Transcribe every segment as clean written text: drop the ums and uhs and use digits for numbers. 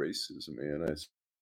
racism, man.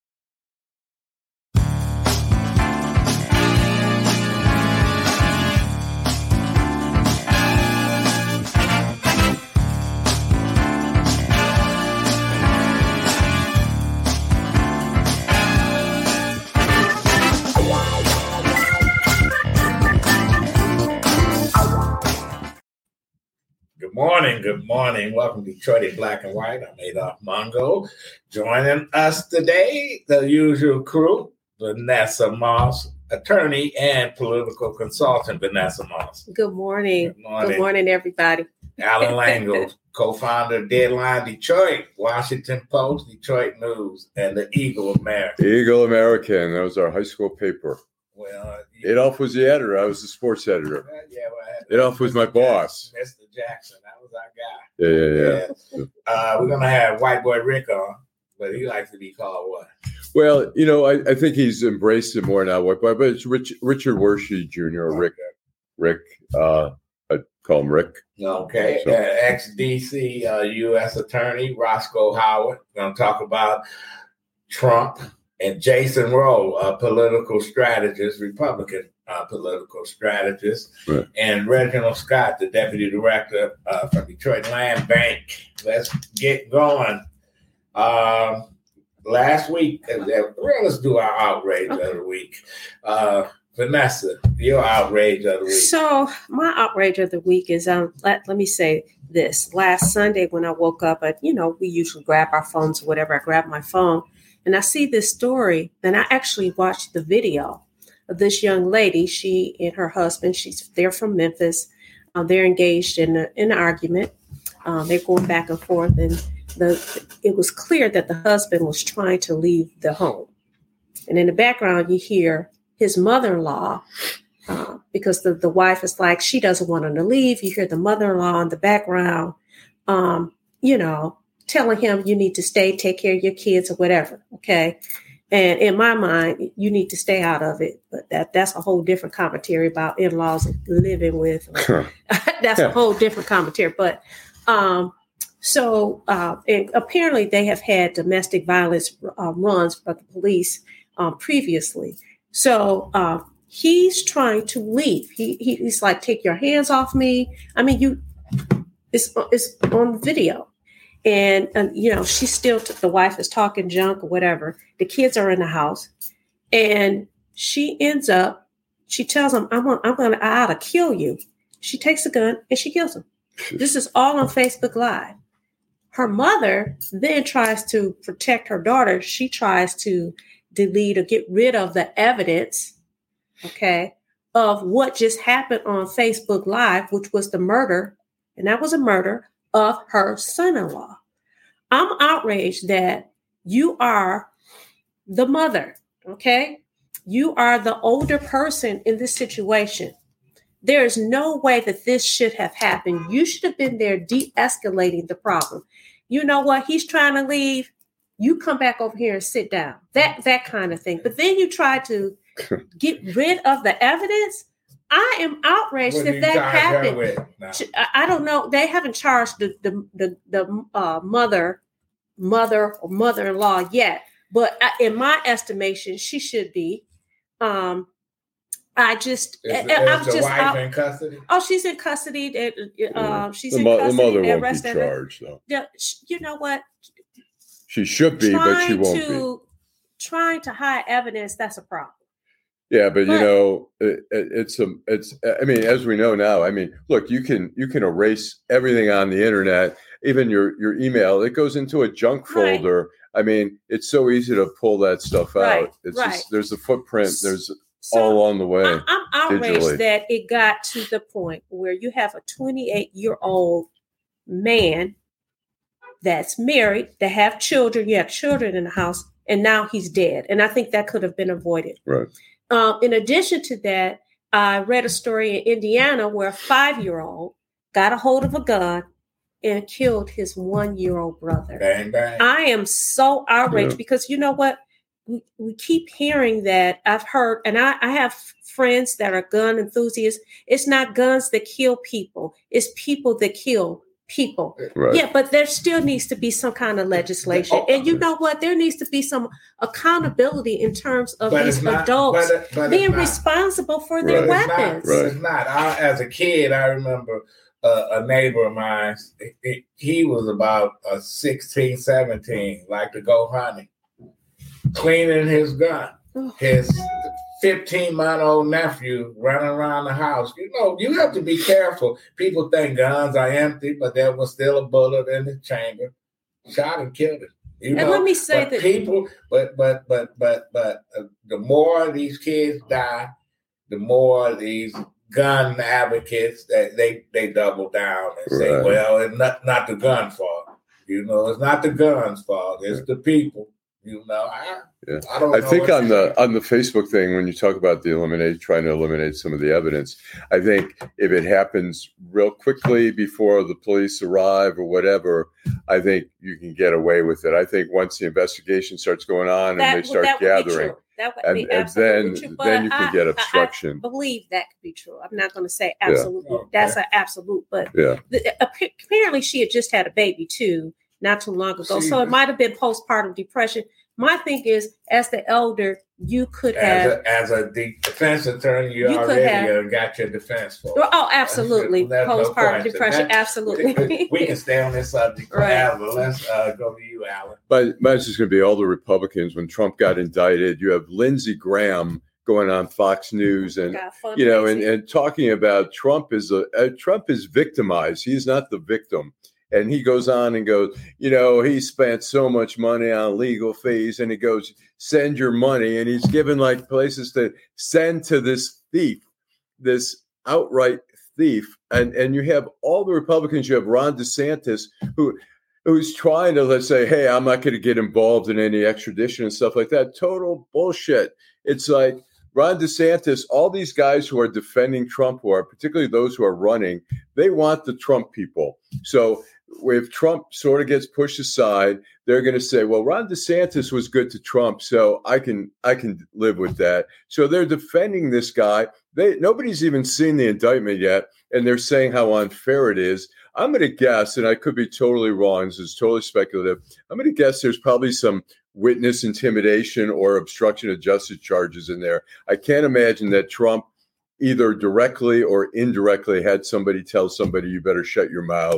Good morning. Welcome to Detroit in Black and White. I'm Adolph Mongo. Joining us today, the usual crew, Vanessa Moss, attorney and political consultant, Vanessa Moss. Good morning. Good morning, everybody. Alan Lango, co-founder of Deadline Detroit, Washington Post, Detroit News, and the Eagle American. Eagle American. That was our high school paper. Well, Adolph was the editor. I was the sports editor. Adolph was my boss. Mr. Jackson. That was our guy. Yeah. We're going to have White Boy Rick on, but he likes to be called what? Well, I think he's embraced it more now, White Boy, but it's Richard Wershey Jr. or Rick. I call him Rick. Okay. So. Ex-DC U.S. Attorney Roscoe Howard. We're going to talk about Trump. And Jason Rowe, political strategist, Republican political strategist, right. And Reginald Scott, the deputy director from Detroit Land Bank. Let's get going. Last week, let's do our outrage of the week. Vanessa, your outrage of the week. So my outrage of the week is, let me say this. Last Sunday when I woke up, we usually grab our phones or whatever. I grabbed my phone. And I see this story, and I actually watched the video of this young lady. She and her husband, they're from Memphis. They're engaged in an argument. They're going back and forth, and it was clear that the husband was trying to leave the home. And in the background, you hear his mother-in-law, because the wife is like, she doesn't want him to leave. You hear the mother-in-law in the background, telling him you need to stay, take care of your kids or whatever. Okay. And in my mind, you need to stay out of it. But that's a whole different commentary about in-laws living with. That's a whole different commentary. But and apparently they have had domestic violence runs by the police previously. So he's trying to leave. He's like, take your hands off me. I mean, it's on video. And she's still, the wife is talking junk or whatever. The kids are in the house. And she tells him, I ought to kill you. She takes a gun and she kills him. This is all on Facebook Live. Her mother then tries to protect her daughter. She tries to delete or get rid of the evidence, of what just happened on Facebook Live, which was the murder. And that was a murder of her son-in-law. I'm outraged that you are the mother, You are the older person in this situation. There is no way that this should have happened. You should have been there de-escalating the problem. You know what? He's trying to leave. You come back over here and sit down. That kind of thing. But then you try to get rid of the evidence. I am outraged that happened. I don't know. They haven't charged the mother or mother-in-law yet, but in my estimation, she should be. Is the wife in custody? Oh, she's in custody. She's in custody. The mother won't be charged, though. You know what? She should be, but she won't be. Trying to hide evidence, that's a problem. Yeah, but it's as we know now, look, you can erase everything on the internet, even your email. It goes into a junk folder. Right. It's so easy to pull that stuff out. It's just, there's a footprint. There's all along the way. I'm outraged that it got to the point where you have a 28-year-old man that's married, that have children. You have children in the house, and now he's dead. And I think that could have been avoided. Right. In addition to that, I read a story in Indiana where a 5-year-old got a hold of a gun and killed his 1-year-old brother. Bang, bang. I am so outraged because you know what? We keep hearing that. I've heard, and I have friends that are gun enthusiasts. It's not guns that kill people. It's people that kill people. Right. Yeah, but there still needs to be some kind of legislation. And you know what? There needs to be some accountability in terms of these adults being responsible for their weapons. It's not. As a kid, I remember a neighbor of mine, he was about 16, 17, like to go hunting, cleaning his gun. His 15-month-old nephew running around the house. You know, you have to be careful. People think guns are empty, but there was still a bullet in the chamber. Shot and killed him. You know, let me say that people, but the more these kids die, the more these gun advocates that they double down and say, well, it's not the gun's fault. You know, it's not the gun's fault. It's the people. You know, I think on the Facebook thing, when you talk about trying to eliminate some of the evidence, I think if it happens real quickly before the police arrive or whatever, I think you can get away with it. I think once the investigation starts going on and they start gathering, then you can get obstruction. I believe that could be true. I'm not going to say absolutely. Yeah. That's an absolute, but apparently she had just had a baby too, not too long ago. So it might have been postpartum depression. My thing is, as the elder, you could have... As a defense attorney, you already got your defense for it. Oh, absolutely. Postpartum depression, absolutely. We can stay on this subject forever. Let's go to you, Alan. But it's just going to be all the Republicans. When Trump got indicted, you have Lindsey Graham going on Fox News and talking about Trump is victimized. He's not the victim. And he goes on and goes, he spent so much money on legal fees, and he goes, send your money. And he's given like places to send to this thief, this outright thief. And you have all the Republicans. You have Ron DeSantis, who's trying to, let's say, hey, I'm not going to get involved in any extradition and stuff like that. Total bullshit. It's like Ron DeSantis, all these guys who are defending Trump, particularly those who are running, they want the Trump people. So if Trump sort of gets pushed aside, they're going to say, well, Ron DeSantis was good to Trump, so I can live with that. So they're defending this guy. Nobody's even seen the indictment yet, and they're saying how unfair it is. I'm going to guess, and I could be totally wrong, this is totally speculative, I'm going to guess there's probably some witness intimidation or obstruction of justice charges in there. I can't imagine that Trump either directly or indirectly had somebody tell somebody, you better shut your mouth.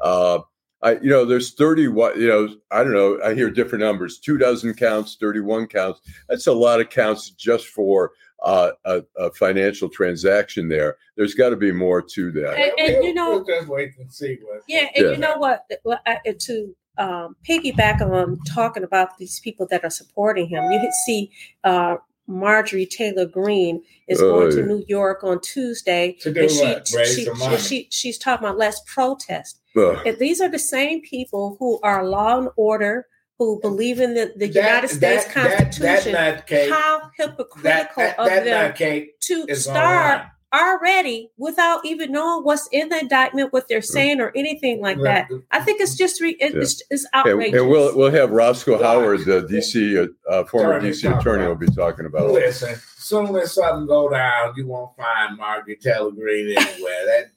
There's 30, I don't know, I hear different numbers, 24 counts, 31 counts. That's a lot of counts just for a financial transaction there. There's got to be more to that. We'll just wait and see. You know what? To piggyback on talking about these people that are supporting him, you see Marjorie Taylor Greene is going to New York on Tuesday. To do what? She's talking about let's protest. And these are the same people who are law and order, who believe in the United States Constitution. How hypocritical of them to start already without even knowing what's in the indictment, what they're saying, or anything like that. I think it's just it's outrageous. And we'll have Roscoe Howard, the DC former DC attorney, will be talking about. Listen, soon as something go down, you won't find Marjorie Taylor Greene anywhere.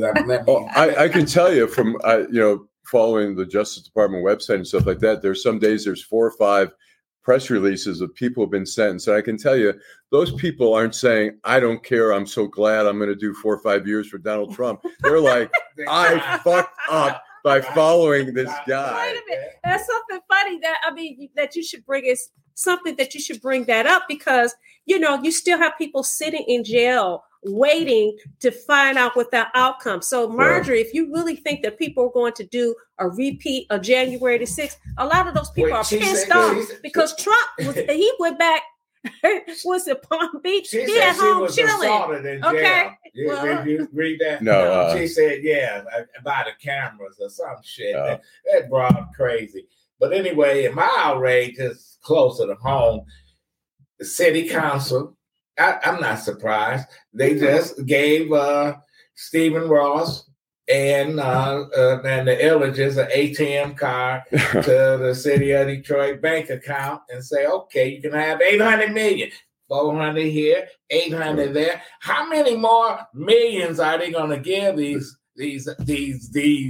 I can tell you from following the Justice Department website and stuff like that. There's some days there's 4 or 5 press releases of people who've been sentenced. And I can tell you, those people aren't saying, I don't care, I'm so glad I'm going to do 4 or 5 years for Donald Trump. They're like, I fucked up by following this guy. Wait a minute. That's something funny that you should bring is something that you should bring that up, because, you still have people sitting in jail waiting to find out what the outcome. So Marjorie, if you really think that people are going to do a repeat of January the 6th, a lot of those people are pissed off because Trump he went back. Was it Palm Beach? She he at home chilling. Okay. Did you read that? No. She said, by the cameras or some shit. That brought up crazy. But anyway, my outrage is closer to home. The city council, I'm not surprised. They just gave Stephen Ross and the Illiges an ATM card to the city of Detroit bank account and say, okay, you can have $800 million, 400 here, 800 there. How many more millions are they going to give these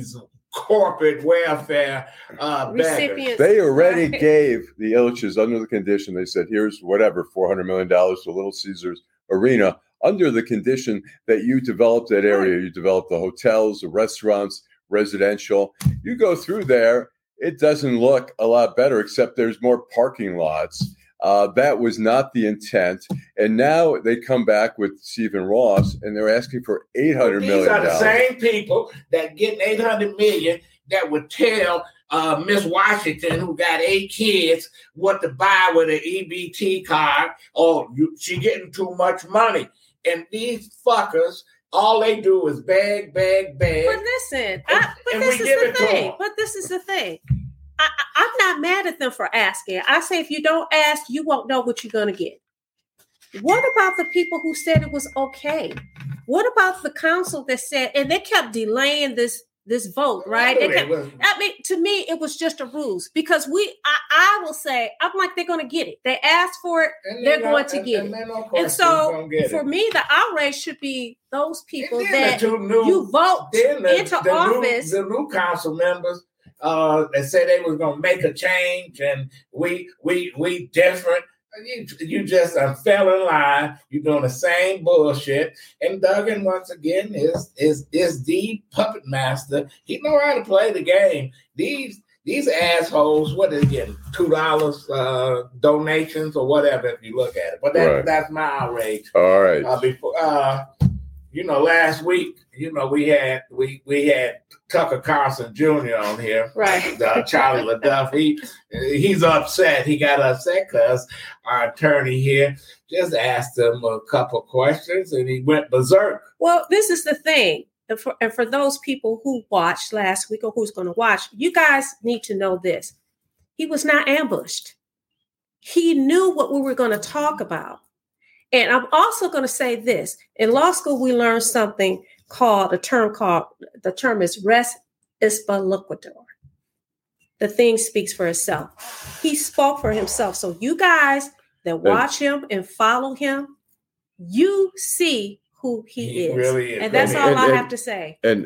corporate welfare beggars. They already gave the Ilitches under the condition. They said, here's whatever, $400 million to Little Caesars Arena, under the condition that you develop that area. You develop the hotels, the restaurants, residential. You go through there, it doesn't look a lot better, except there's more parking lots. That was not the intent. And now they come back with Stephen Ross, and they're asking for $800 million. These are the same people that get $800 million that would tell Miss Washington, who got 8 kids, what to buy with an EBT card. She getting too much money. And these fuckers, all they do is beg. But listen, this is the thing. I'm not mad at them for asking. I say if you don't ask, you won't know what you're going to get. What about the people who said it was okay? What about the council that said, and they kept delaying this vote, right? To me, it was just a ruse because I will say, I'm like, they're going to get it. They asked for it, they're going to get it. And so for me, the outrage should be those people that you vote into office. The new council members, they said they was gonna make a change, and we different. You just fell in line. You're doing the same bullshit. And Duggan, once again, is the puppet master. He know how to play the game. These assholes, what is it getting? $2 donations or whatever if you look at it. But that's my outrage. All right. Last week, we had Tucker Carlson Jr. on here, right? Charlie LaDuff. He's upset. He got upset because our attorney here just asked him a couple questions, and he went berserk. Well, this is the thing, and for those people who watched last week or who's going to watch, you guys need to know this: he was not ambushed. He knew what we were going to talk about. And I'm also going to say this. In law school, we learned something the term is res ipsa loquitur. The thing speaks for itself. He spoke for himself. So you guys that watch him and follow him, you see who he is. Really is. And that's all I have to say. And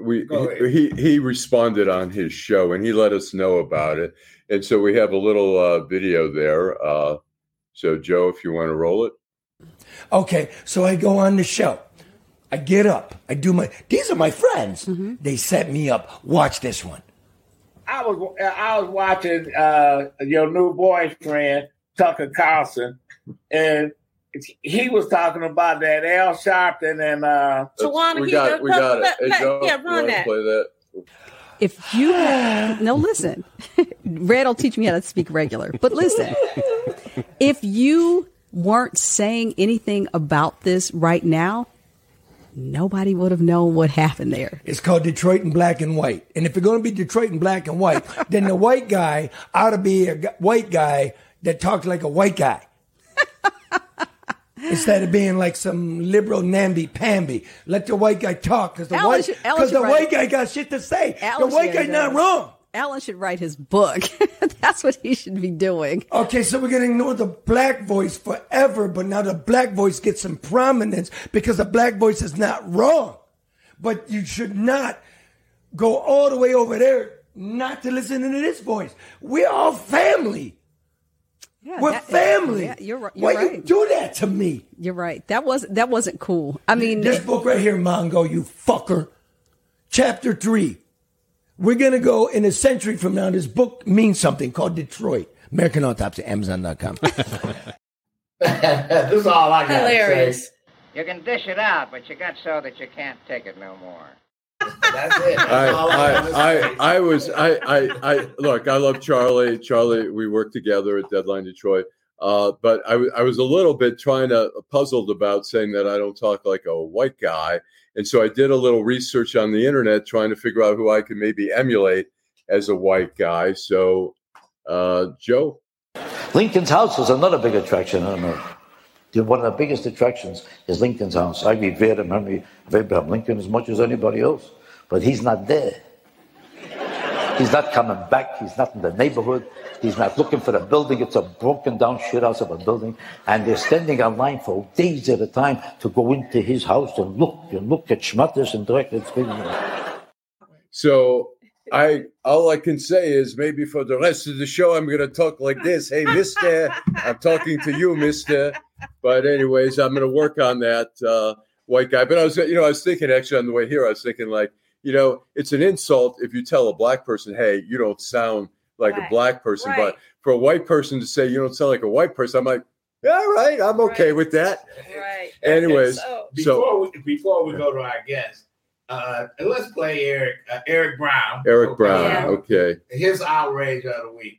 he responded on his show, and he let us know about it. And so we have a little video there. So, Joe, if you want to roll it. Okay, so I go on the show. I get up. These are my friends. Mm-hmm. They set me up. Watch this one. I was watching your new boyfriend, Tucker Carlson, and he was talking about that Al Sharpton and Tawana. We got it. Hey, Joe, run that. Play that. If you listen. Red will teach me how to speak regular. But listen, if you weren't saying anything about this right now, nobody would have known what happened there. It's called Detroit in black and white. And if you're going to be Detroit in black and white, then the white guy ought to be a white guy that talks like a white guy. Instead of being like some liberal namby-pamby. Let the white guy talk because the white guy got shit to say. The white guy's not wrong. Alan should write his book. That's what he should be doing. Okay, so we're going to ignore the black voice forever, but now the black voice gets some prominence because the black voice is not wrong. But you should not go all the way over there not to listen to this voice. We're all family. Yeah, we're family. Yeah, you're right. Why you do that to me? You're right. That wasn't cool. I mean, this book right here, Mongo, you fucker. Chapter 3. We're going to go in a century from now. This book means something called Detroit. American Autopsy, Amazon.com. This is all I got to say. You can dish it out, but you got so that you can't take it no more. That's it. Look, I love Charlie. Charlie, we worked together at Deadline Detroit. But I was a little bit puzzled about saying that I don't talk like a white guy. And so I did a little research on the internet trying to figure out who I could maybe emulate as a white guy. So, Joe? Lincoln's house is another big attraction on Earth. One of the biggest attractions is Lincoln's house. I revere the memory of Abraham Lincoln as much as anybody else. But he's not there. He's not coming back. He's not in the neighborhood. He's not looking for the building. It's a broken down shithouse of a building. And they're standing in line for days at a time to go into his house and look at schmutters and direct. So all I can say is maybe for the rest of the show I'm going to talk like this. Hey, Mister, I'm talking to you, Mister. But anyways, I'm going to work on that white guy. But I was thinking actually on the way here, I was thinking like, it's an insult if you tell a black person, hey, you don't sound like a black person. Right. But for a white person to say you don't sound like a white person, I'm like, all right, I'm okay with that. Right. Anyways, before we go to our guest, let's play Eric Brown. Eric Brown, okay. His outrage of the week.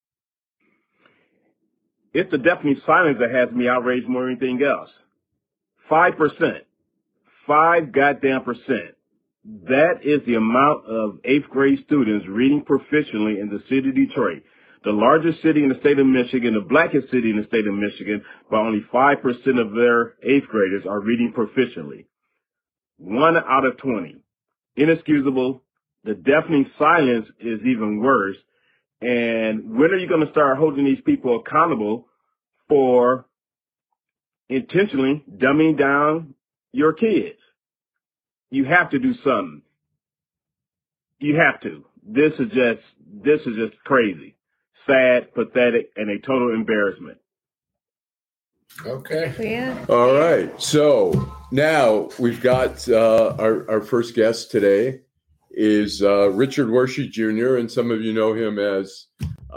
It's the deafening silence that has me outraged more than anything else. 5%. 5 goddamn percent. That is the amount of 8th grade students reading proficiently in the city of Detroit, the largest city in the state of Michigan, the blackest city in the state of Michigan, but only 5% of their 8th graders are reading proficiently. 1 out of 20. Inexcusable. The deafening silence is even worse. And when are you going to start holding these people accountable for intentionally dumbing down your kids? You have to do something. You have to. This is just crazy, sad, pathetic, and a total embarrassment. Okay. Yeah. All right. So now we've got our first guest today is Richard Wershey Jr., and some of you know him as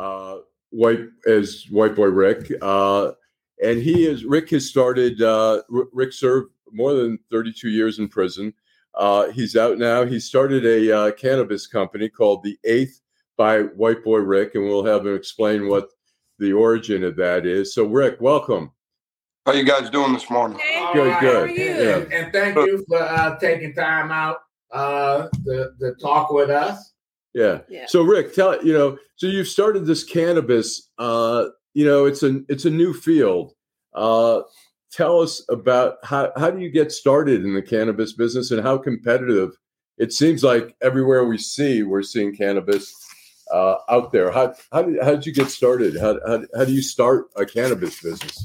White Boy Rick. And Rick has started. Rick served more than 32 years in prison. He's out now. He started a cannabis company called The Eighth by White Boy Rick, and we'll have him explain what the origin of that is. So, Rick, welcome. How you guys doing this morning? Good. How are you? Yeah. And thank you for taking time out to talk with us. Yeah. So, Rick, so you've started this cannabis. It's a new field. Tell us about how do you get started in the cannabis business and how competitive it seems like everywhere we're seeing cannabis out there. How did you get started? How do you start a cannabis business?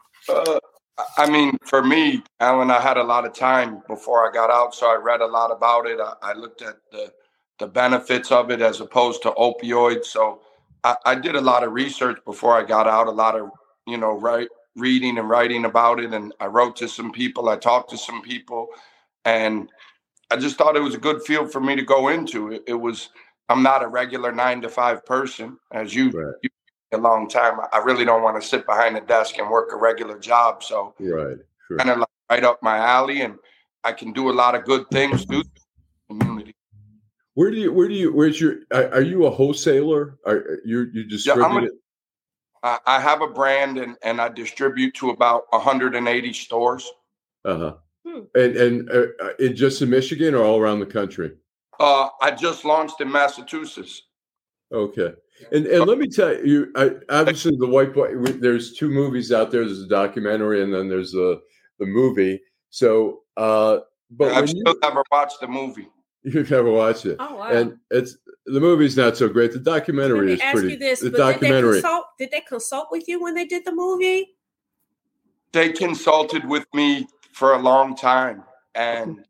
For me, Alan, I had a lot of time before I got out, so I read a lot about it. I looked at the benefits of it as opposed to opioids. So I did a lot of research before I got out, a lot of, reading and writing about it. And I wrote to some people, I talked to some people, and I just thought it was a good field for me to go into. I'm not a regular 9-to-5 person, as you a long time. I really don't want to sit behind a desk and work a regular job. So kind of right up my alley, and I can do a lot of good things to the community. Are you a wholesaler? Are you distribute it? I have a brand and I distribute to about 180 stores. And just in Michigan or all around the country? I just launched in Massachusetts. Okay. And let me tell you, obviously the White Boy, there's 2 movies out there. There's a documentary and then there's the movie. So, but I've still never watched the movie. You've never watched it. Oh, wow. And the movie's not so great. The documentary is pretty. Did they consult with you when they did the movie? They consulted with me for a long time. And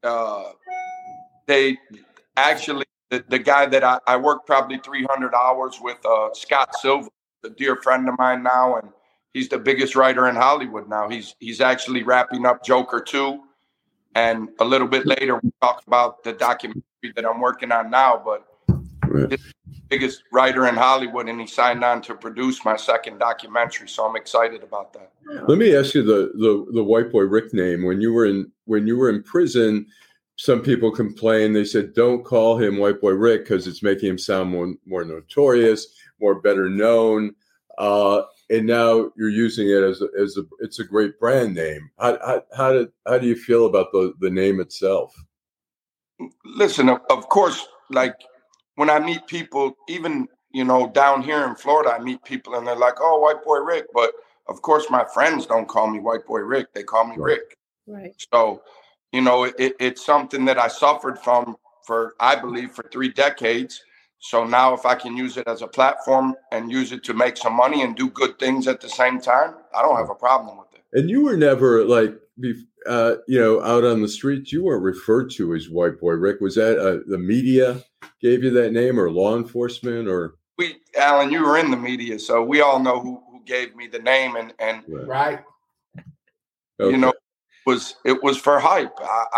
they actually, the guy that I worked probably 300 hours with, Scott Silver, a dear friend of mine now, and he's the biggest writer in Hollywood now. He's actually wrapping up Joker 2. And a little bit later, we talk about the documentary that I'm working on now. But he's the biggest writer in Hollywood, and he signed on to produce my second documentary. So I'm excited about that. Let me ask you the White Boy Rick name. When you were in prison, some people complained. They said, "Don't call him White Boy Rick because it's making him sound more notorious, more better known." And now you're using it as it's a great brand name. How do you feel about the name itself? Listen, of course, like when I meet people, even down here in Florida, I meet people and they're like, "Oh, White Boy Rick," but of course, my friends don't call me White Boy Rick; they call me Rick. Right. So, it's something that I suffered from I believe, for 3 decades. So now if I can use it as a platform and use it to make some money and do good things at the same time, I don't have a problem with it. And you were never out on the streets, you weren't referred to as White Boy Rick. Was that the media gave you that name, or law enforcement, or? Alan, you were in the media, so we all know who gave me the name, and right. Okay. It was for hype.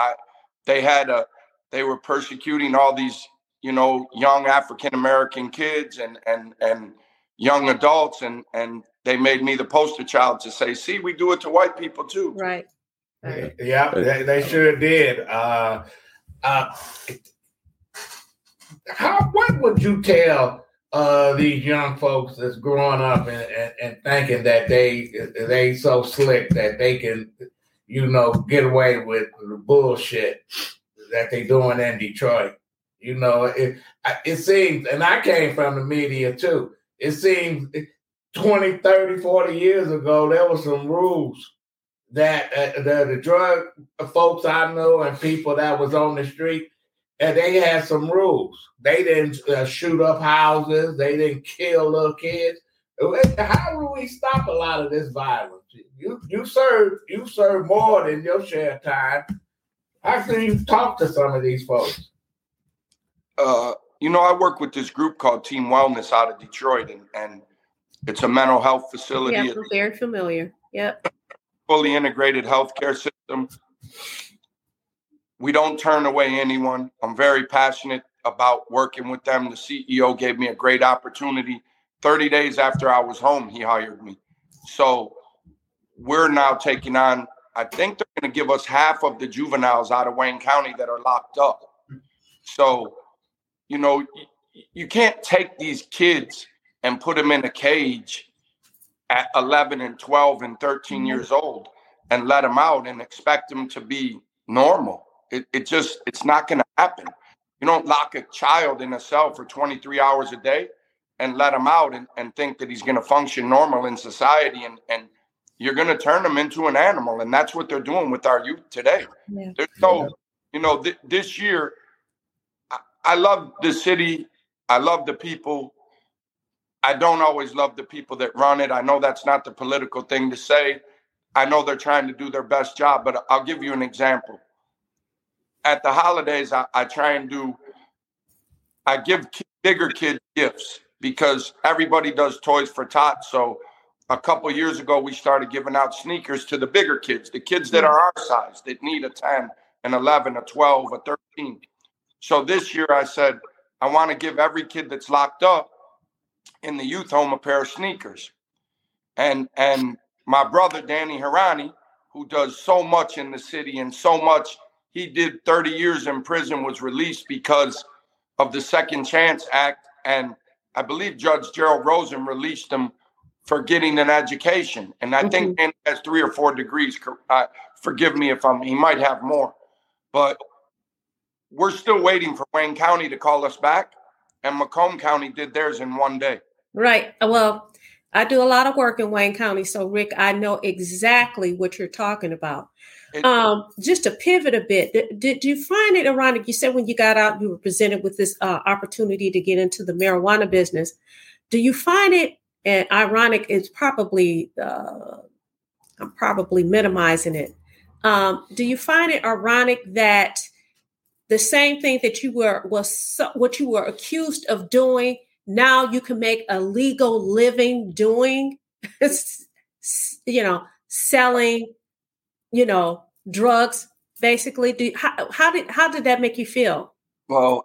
They were persecuting all these, young African American kids and young adults, and they made me the poster child to say, see, we do it to white people too. Right. Yeah, they sure did. What would you tell these young folks that's growing up and thinking that they so slick that they can, get away with the bullshit that they doing in Detroit? It seems, and I came from the media too, it seems 20, 30, 40 years ago, there were some rules that the drug folks I know and people that was on the street, and they had some rules. They didn't shoot up houses. They didn't kill little kids. How do we stop a lot of this violence? You serve more than your share of time. How can you talk to some of these folks? I work with this group called Team Wellness out of Detroit, and it's a mental health facility. Yeah, I'm very familiar. Yep. Fully integrated healthcare system. We don't turn away anyone. I'm very passionate about working with them. The CEO gave me a great opportunity. 30 days after I was home, he hired me. So we're now taking on, I think they're going to give us half of the juveniles out of Wayne County that are locked up. So, you can't take these kids and put them in a cage at 11 and 12 and 13 years old and let them out and expect them to be normal. It's not going to happen. You don't lock a child in a cell for 23 hours a day and let him out and think that he's going to function normal in society, and you're going to turn them into an animal. And that's what they're doing with our youth today. Yeah. There's no, this year, I love the city. I love the people. I don't always love the people that run it. I know that's not the political thing to say. I know they're trying to do their best job, but I'll give you an example. At the holidays, I give bigger kids gifts because everybody does Toys for Tots. So a couple of years ago, we started giving out sneakers to the bigger kids, the kids that are our size, that need a 10, an 11, a 12, a 13. So this year I said, I want to give every kid that's locked up in the youth home a pair of sneakers. And my brother, Danny Hirani, who does so much in the city and so much, he did 30 years in prison, was released because of the Second Chance Act. And I believe Judge Gerald Rosen released him for getting an education. And I think Danny has 3 or 4 degrees. Forgive me if he might have more. But we're still waiting for Wayne County to call us back. And Macomb County did theirs in one day. Right. Well, I do a lot of work in Wayne County. So, Rick, I know exactly what you're talking about. Just to pivot a bit, did you find it ironic? You said when you got out, you were presented with this opportunity to get into the marijuana business. Do you find it ironic? It's probably, I'm probably minimizing it. Do you find it ironic that the same thing that you what you were accused of doing, now you can make a legal living doing, selling, drugs, basically? How did that make you feel? Well,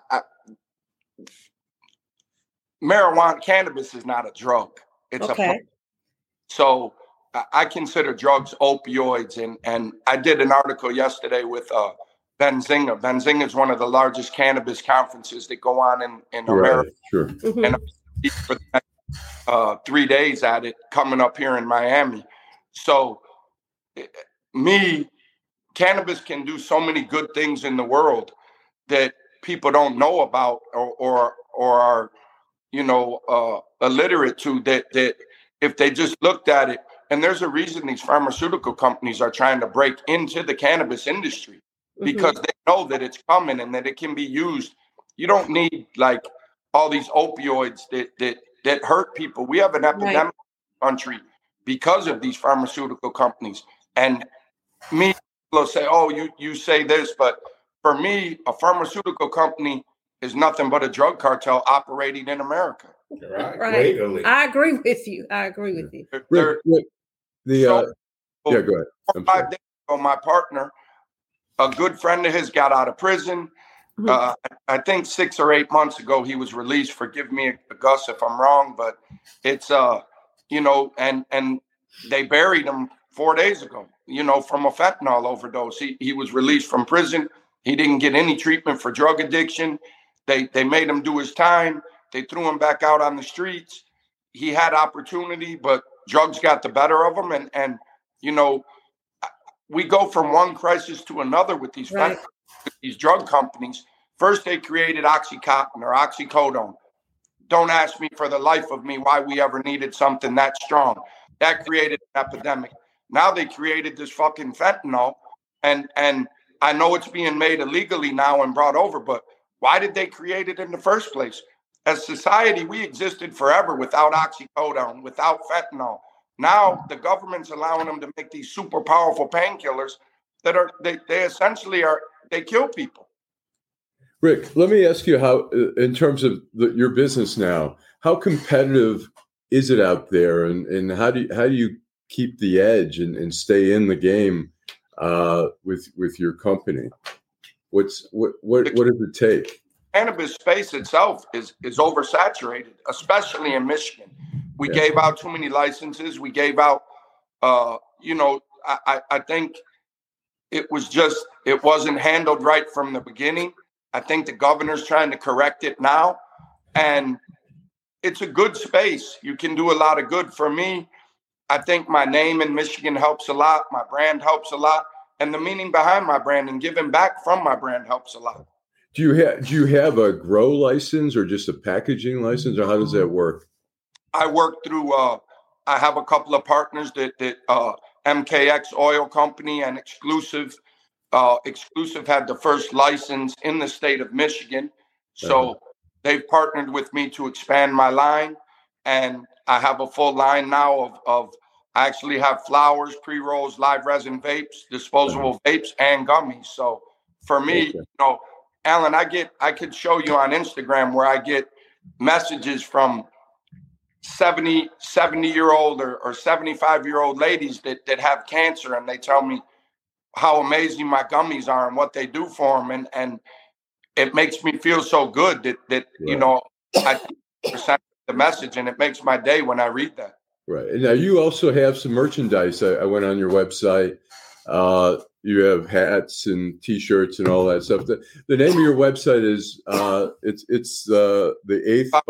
marijuana, cannabis is not a drug. It's so I consider drugs opioids, and I did an article yesterday with Benzinga. Benzinga is one of the largest cannabis conferences that go on in America. Sure. Mm-hmm. And for the next 3 days at it, coming up here in Miami. So cannabis can do so many good things in the world that people don't know about or are, illiterate to, that if they just looked at it. And there's a reason these pharmaceutical companies are trying to break into the cannabis industry, because they know that it's coming and that it can be used. You don't need like all these opioids that hurt people. We have an epidemic in the country because of these pharmaceutical companies. And me will say, "Oh, you say this," but for me, a pharmaceutical company is nothing but a drug cartel operating in America. Right. Legally. I agree with you. Rick, go ahead. 5 days ago, my partner, a good friend of his, got out of prison. I think 6 or 8 months ago, he was released. Forgive me, Gus, if I'm wrong, but it's, and they buried him 4 days ago, from a fentanyl overdose. He was released from prison. He didn't get any treatment for drug addiction. They made him do his time. They threw him back out on the streets. He had opportunity, but drugs got the better of him. And we go from one crisis to another with these these drug companies. First, they created Oxycontin or oxycodone. Don't ask me for the life of me why we ever needed something that strong. That created an epidemic. Now they created this fucking fentanyl, and I know it's being made illegally now and brought over, but why did they create it in the first place? As society, we existed forever without oxycodone, without fentanyl. Now the government's allowing them to make these super powerful painkillers that they essentially kill people. Rick, let me ask you how, in terms of your business now, how competitive is it out there, and how do you keep the edge and stay in the game with your company? What does it take? Cannabis space itself is oversaturated, especially in Michigan. We gave out too many licenses. We gave out, I think it wasn't handled right from the beginning. I think the governor's trying to correct it now. And it's a good space. You can do a lot of good. For me, I think my name in Michigan helps a lot. My brand helps a lot. And the meaning behind my brand and giving back from my brand helps a lot. Do you have a grow license or just a packaging license, or how does that work? I work through, I have a couple of partners that MKX Oil Company and Exclusive had the first license in the state of Michigan. So they've partnered with me to expand my line. And I have a full line now of I actually have flowers, pre-rolls, live resin vapes, disposable vapes, and gummies. So for me, Alan, I could show you on Instagram where I get messages from 70-year-old or 75-year-old ladies that have cancer, and they tell me how amazing my gummies are and what they do for them. And it makes me feel so good that I present the message, and it makes my day when I read that. Right. And now you also have some merchandise. I went on your website. You have hats and T-shirts and all that stuff. The name of your website is it's the 8th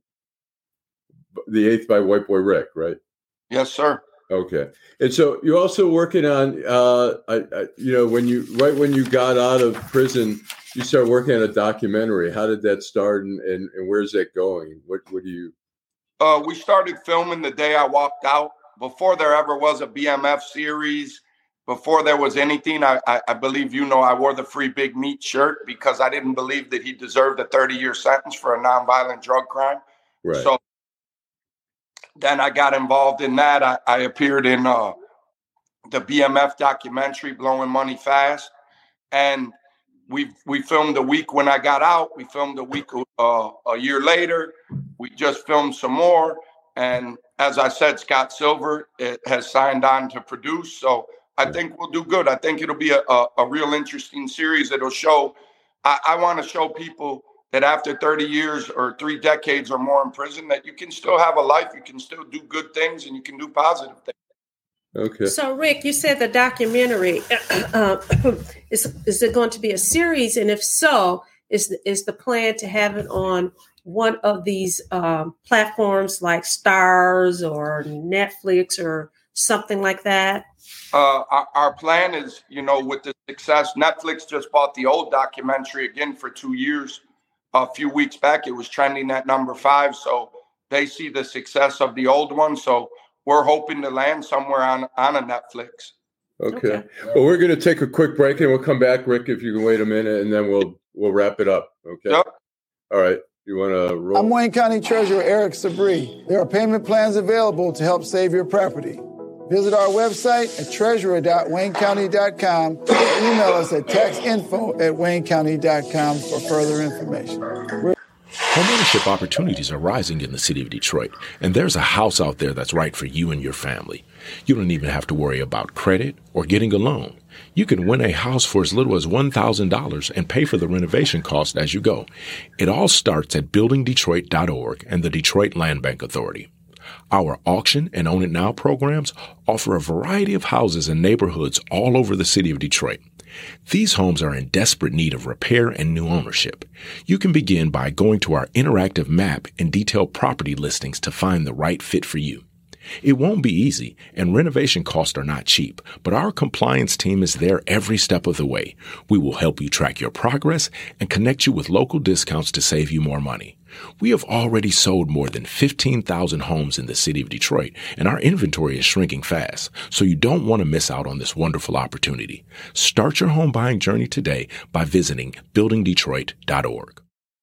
by White Boy Rick, right? Yes, sir. Okay. And so you're also working on when you got out of prison, you started working on a documentary. How did that start, and where's that going? What do you? We started filming the day I walked out. Before there ever was a BMF series, before there was anything, I believe I wore the Free Big Meat shirt because I didn't believe that he deserved a 30-year sentence for a nonviolent drug crime. Right. So then I got involved in that. I appeared in the BMF documentary, Blowing Money Fast. And we filmed a week when I got out. We filmed a week a year later. We just filmed some more. And as I said, Scott Silver has signed on to produce. So I think we'll do good. I think it'll be a real interesting series. It'll show, I want to show people that after 30 years or 3 decades or more in prison, that you can still have a life, you can still do good things, and you can do positive things. Okay. So, Rick, you said the documentary, is it going to be a series? And if so, is the plan to have it on one of these platforms like Starz or Netflix or something like that? Our plan is, with the success, Netflix just bought the old documentary again for 2 years. A few weeks back, it was trending at number 5. So they see the success of the old one. So we're hoping to land somewhere on a Netflix. Okay. Well, we're going to take a quick break and we'll come back, Rick, if you can wait a minute, and then we'll wrap it up. Okay. Yep. All right. You want to roll? I'm Wayne County Treasurer Eric Sabri. There are payment plans available to help save your property. Visit our website at treasurer.waynecounty.com or email us at taxinfo@waynecounty.com for further information. Homeownership opportunities are rising in the city of Detroit, and there's a house out there that's right for you and your family. You don't even have to worry about credit or getting a loan. You can win a house for as little as $1,000 and pay for the renovation cost as you go. It all starts at buildingdetroit.org and the Detroit Land Bank Authority. Our auction and Own It Now programs offer a variety of houses and neighborhoods all over the city of Detroit. These homes are in desperate need of repair and new ownership. You can begin by going to our interactive map and detailed property listings to find the right fit for you. It won't be easy, and renovation costs are not cheap, but our compliance team is there every step of the way. We will help you track your progress and connect you with local discounts to save you more money. We have already sold more than 15,000 homes in the city of Detroit, and our inventory is shrinking fast, so you don't want to miss out on this wonderful opportunity. Start your home buying journey today by visiting buildingdetroit.org.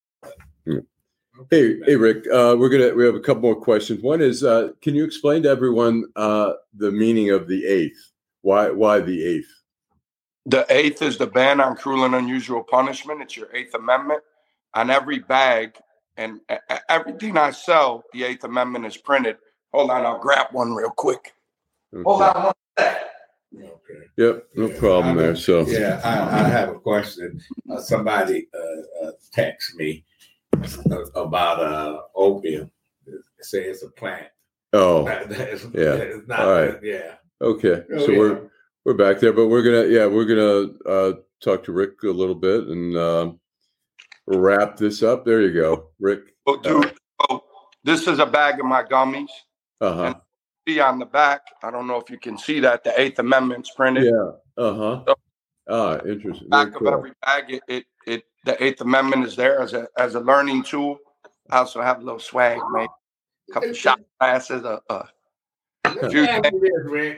Hey, Rick. We have a couple more questions. One is, can you explain to everyone the meaning of the eighth? Why the eighth? The eighth is the ban on cruel and unusual punishment. It's your Eighth Amendment. On every bag and everything I sell, the Eighth Amendment is printed. Hold on, I'll grab one real quick. Okay. Hold on one sec. Okay. Yep, no problem there. So yeah, I have a question. Somebody text me about opium. Say it's a plant. Oh, it's not, all right. Yeah. Okay. So we're back there, but we're gonna talk to Rick a little bit and wrap this up. There you go, Rick. Well, dude, this is a bag of my gummies. And see on the back, I don't know if you can see that, the Eighth Amendment's printed. Yeah. So, interesting. Back of every bag, the Eighth Amendment is there as a learning tool. I also have a little swag, man. A couple of shot glasses, a few things.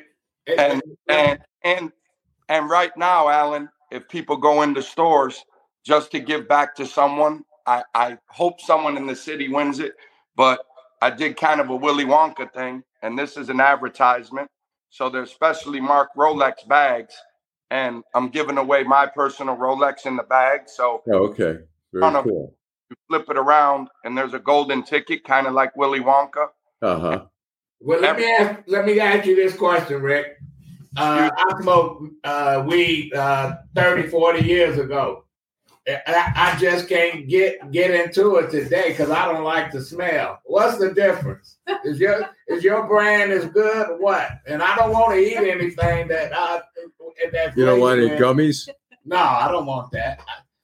And right now, Alan, if people go into stores just to give back to someone, I hope someone in the city wins it. But I did kind of a Willy Wonka thing, and this is an advertisement. So they're specially marked Rolex bags, and I'm giving away my personal Rolex in the bag. So okay, very cool. You flip it around, and there's a golden ticket, kind of like Willy Wonka. Well, let me ask you this question, Rick. I smoked weed 30, 40 years ago. I just can't get into it today because I don't like the smell. What's the difference? Is your brand as good or what? And I don't want to eat anything that you don't want any gummies? No, I don't want that.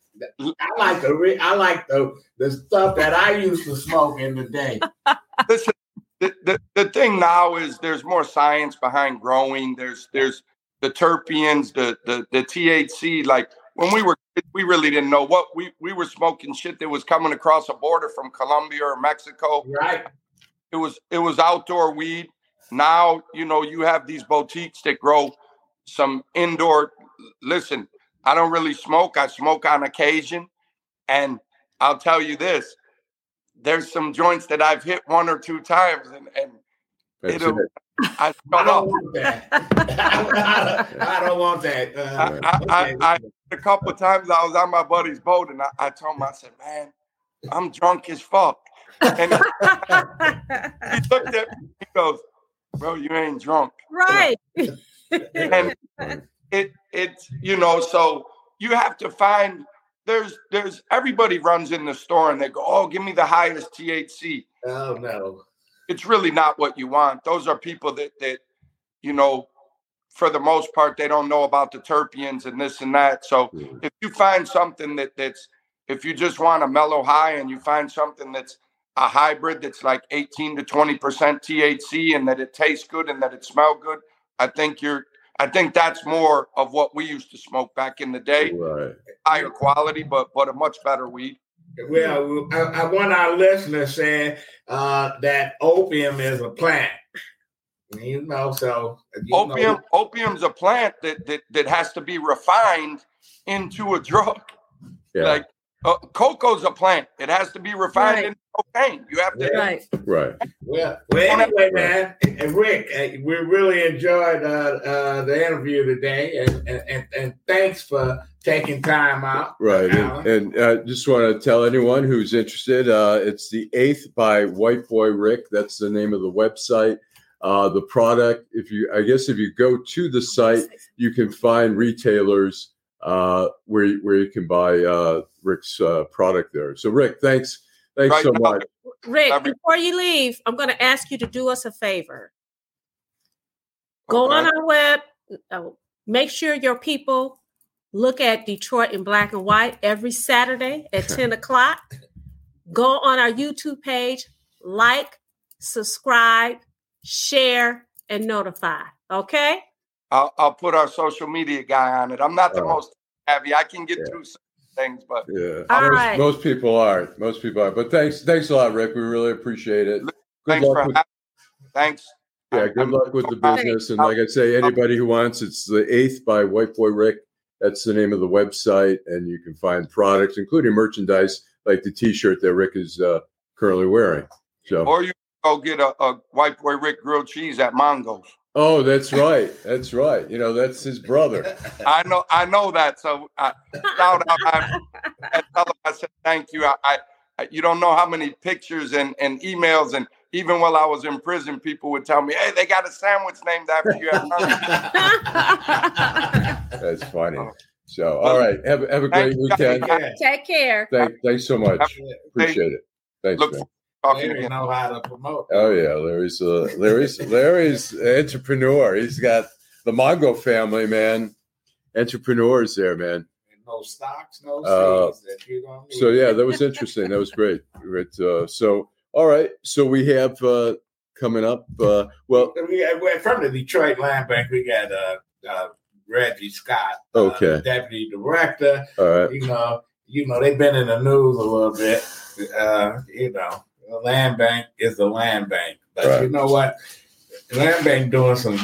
I like the stuff that I used to smoke in the day. Listen, the thing now is there's more science behind growing. There's the terpenes, the THC. Like when we were kids, we really didn't know what we were smoking shit that was coming across a border from Colombia or Mexico. Right. It was outdoor weed. Now, you have these boutiques that grow some indoor. Listen, I don't really smoke. I smoke on occasion. And I'll tell you this, there's some joints that I've hit one or two times and I don't want that. I don't want that. A couple of times I was on my buddy's boat and I told him, I said, man, I'm drunk as fuck. And he looked at me, he goes, bro, you ain't drunk. Right. And it's so you have to find, there's everybody runs in the store and they go, oh, give me the highest THC. Oh, no. It's really not what you want. Those are people that for the most part, they don't know about the terpenes and this and that. So if you find something that's, if you just want a mellow high and you find something that's a hybrid that's like 18 to 20% THC and that it tastes good and that it smells good, I think that's more of what we used to smoke back in the day. Right. Higher quality, but a much better weed. Well, I want our listeners saying that opium is a plant. So opium's a plant that has to be refined into a drug. Yeah. Like Cocoa's a plant. It has to be refined into cocaine. You have to. Right. Well, anyway, man, and Rick, we really enjoyed the interview today, and thanks for taking time out. Right, and just want to tell anyone who's interested, it's The Eighth by White Boy Rick. That's the name of the website. The product, if you go to the site, you can find retailers where you can buy Rick's product there. So, Rick, thanks so much. Rick, before you leave, I'm going to ask you to do us a favor. Go on our web. Make sure your people look at Detroit in Black and White every Saturday at 10 o'clock. Go on our YouTube page, like, subscribe, share, and notify. Okay? I'll put our social media guy on it. I'm not the most savvy. I can get through some things, but most people aren't. But thanks a lot, Rick. We really appreciate it. Thanks. Yeah, good luck with the business. And like I say, anybody who wants, it's The Eighth by White Boy Rick. That's the name of the website, and you can find products, including merchandise like the T-shirt that Rick is currently wearing. So, or you go get a White Boy Rick grilled cheese at Mongo's. Oh, that's right. That's right. That's his brother. I know that. So I said, thank you. You don't know how many pictures and emails, and even while I was in prison, people would tell me, hey, they got a sandwich named after you. That's funny. So, all right. Have a great weekend. Take care. Thanks so much. Appreciate it. Thanks, man. Larry know how to promote. Oh yeah, Larry's an entrepreneur. He's got the Mongo family, man. Entrepreneurs there, man. No stocks, no seeds. So yeah, that was interesting. That was great. So all right, so we have coming up. From the Detroit Land Bank, we got Reggie Scott, deputy director. All right, they've been in the news a little bit. The land bank is the land bank, but you know what? The land bank doing some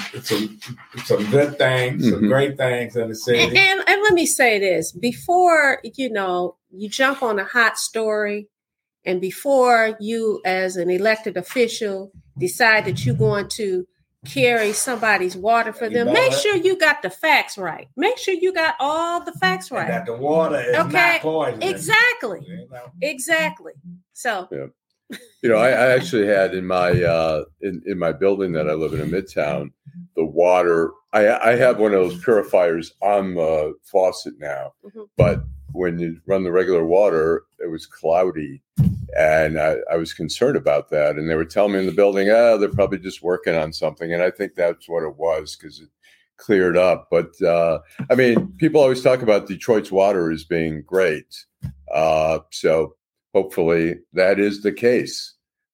good things, some great things in the city. And let me say this: before you jump on a hot story, and before you, as an elected official, decide that you're going to carry somebody's water for them, make sure you got the facts right. Make sure you got all the facts right. That the water is not poison. Exactly. So. Yeah. I actually had in my in my building that I live in Midtown, the water. I have one of those purifiers on the faucet now, but when you run the regular water, it was cloudy, and I was concerned about that. And they were telling me in the building, they're probably just working on something, and I think that's what it was because it cleared up. But people always talk about Detroit's water as being great, so. Hopefully that is the case.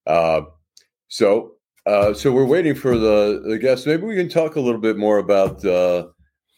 So we're waiting for the guests. Maybe we can talk a little bit more about the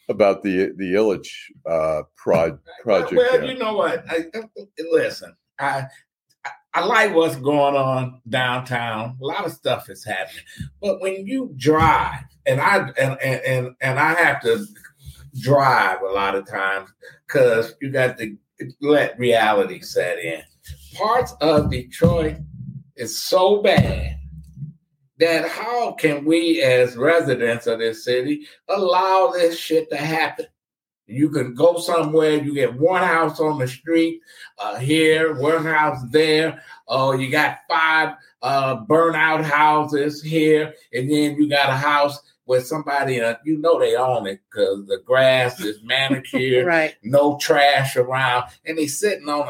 Ilitch project. Well, you know what? Listen, I like what's going on downtown. A lot of stuff is happening, but when you drive, and I have to drive a lot of times because you got to let reality set in. Parts of Detroit is so bad that how can we as residents of this city allow this shit to happen? You can go somewhere, you get one house on the street here, one house there. You got 5 burnout houses here, and then you got a house where somebody, they own it because the grass is manicured, right? No trash around, and they sitting on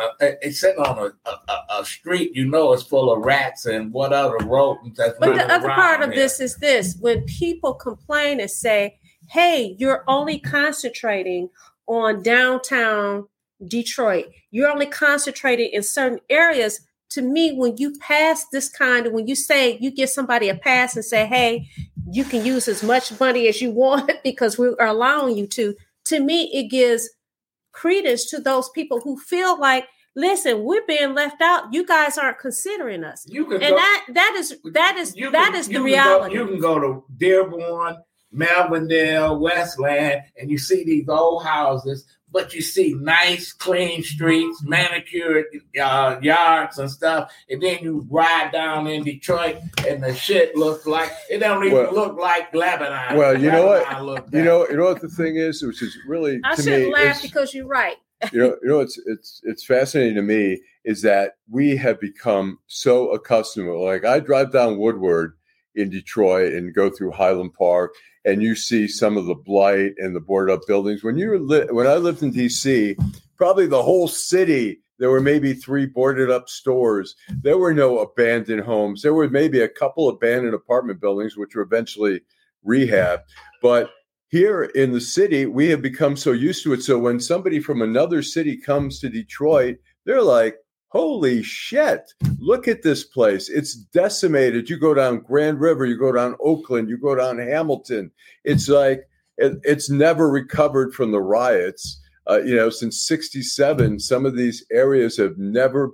a street. It's full of rats and what other rodents. But the other part of this is this: when people complain and say, "Hey, you're only concentrating on downtown Detroit. You're only concentrating in certain areas." To me, when you pass this when you say you give somebody a pass and say, "Hey, you can use as much money as you want because we are allowing you to me, it gives credence to those people who feel like, listen, we're being left out. You guys aren't considering us. That is the reality. You can go to Dearborn, Melvindale, Westland, and you see these old houses but you see nice, clean streets, manicured yards and stuff, and then you ride down in Detroit, and the shit looks like it don't even look like Lebanon. Well, you know what? You know what the thing is, which is really I to shouldn't me, laugh because you're right. you know, it's fascinating to me is that we have become so accustomed. Like I drive down Woodward in Detroit and go through Highland Park, and you see some of the blight and the boarded up buildings. When I lived in DC, probably the whole city, there were maybe 3 boarded up stores. There were no abandoned homes. There were maybe a couple abandoned apartment buildings, which were eventually rehabbed. But here in the city, we have become so used to it. So when somebody from another city comes to Detroit, they're like, holy shit, look at this place. It's decimated. You go down Grand River, you go down Oakland, you go down Hamilton. It's like it's never recovered from the riots. Since 1967, some of these areas have never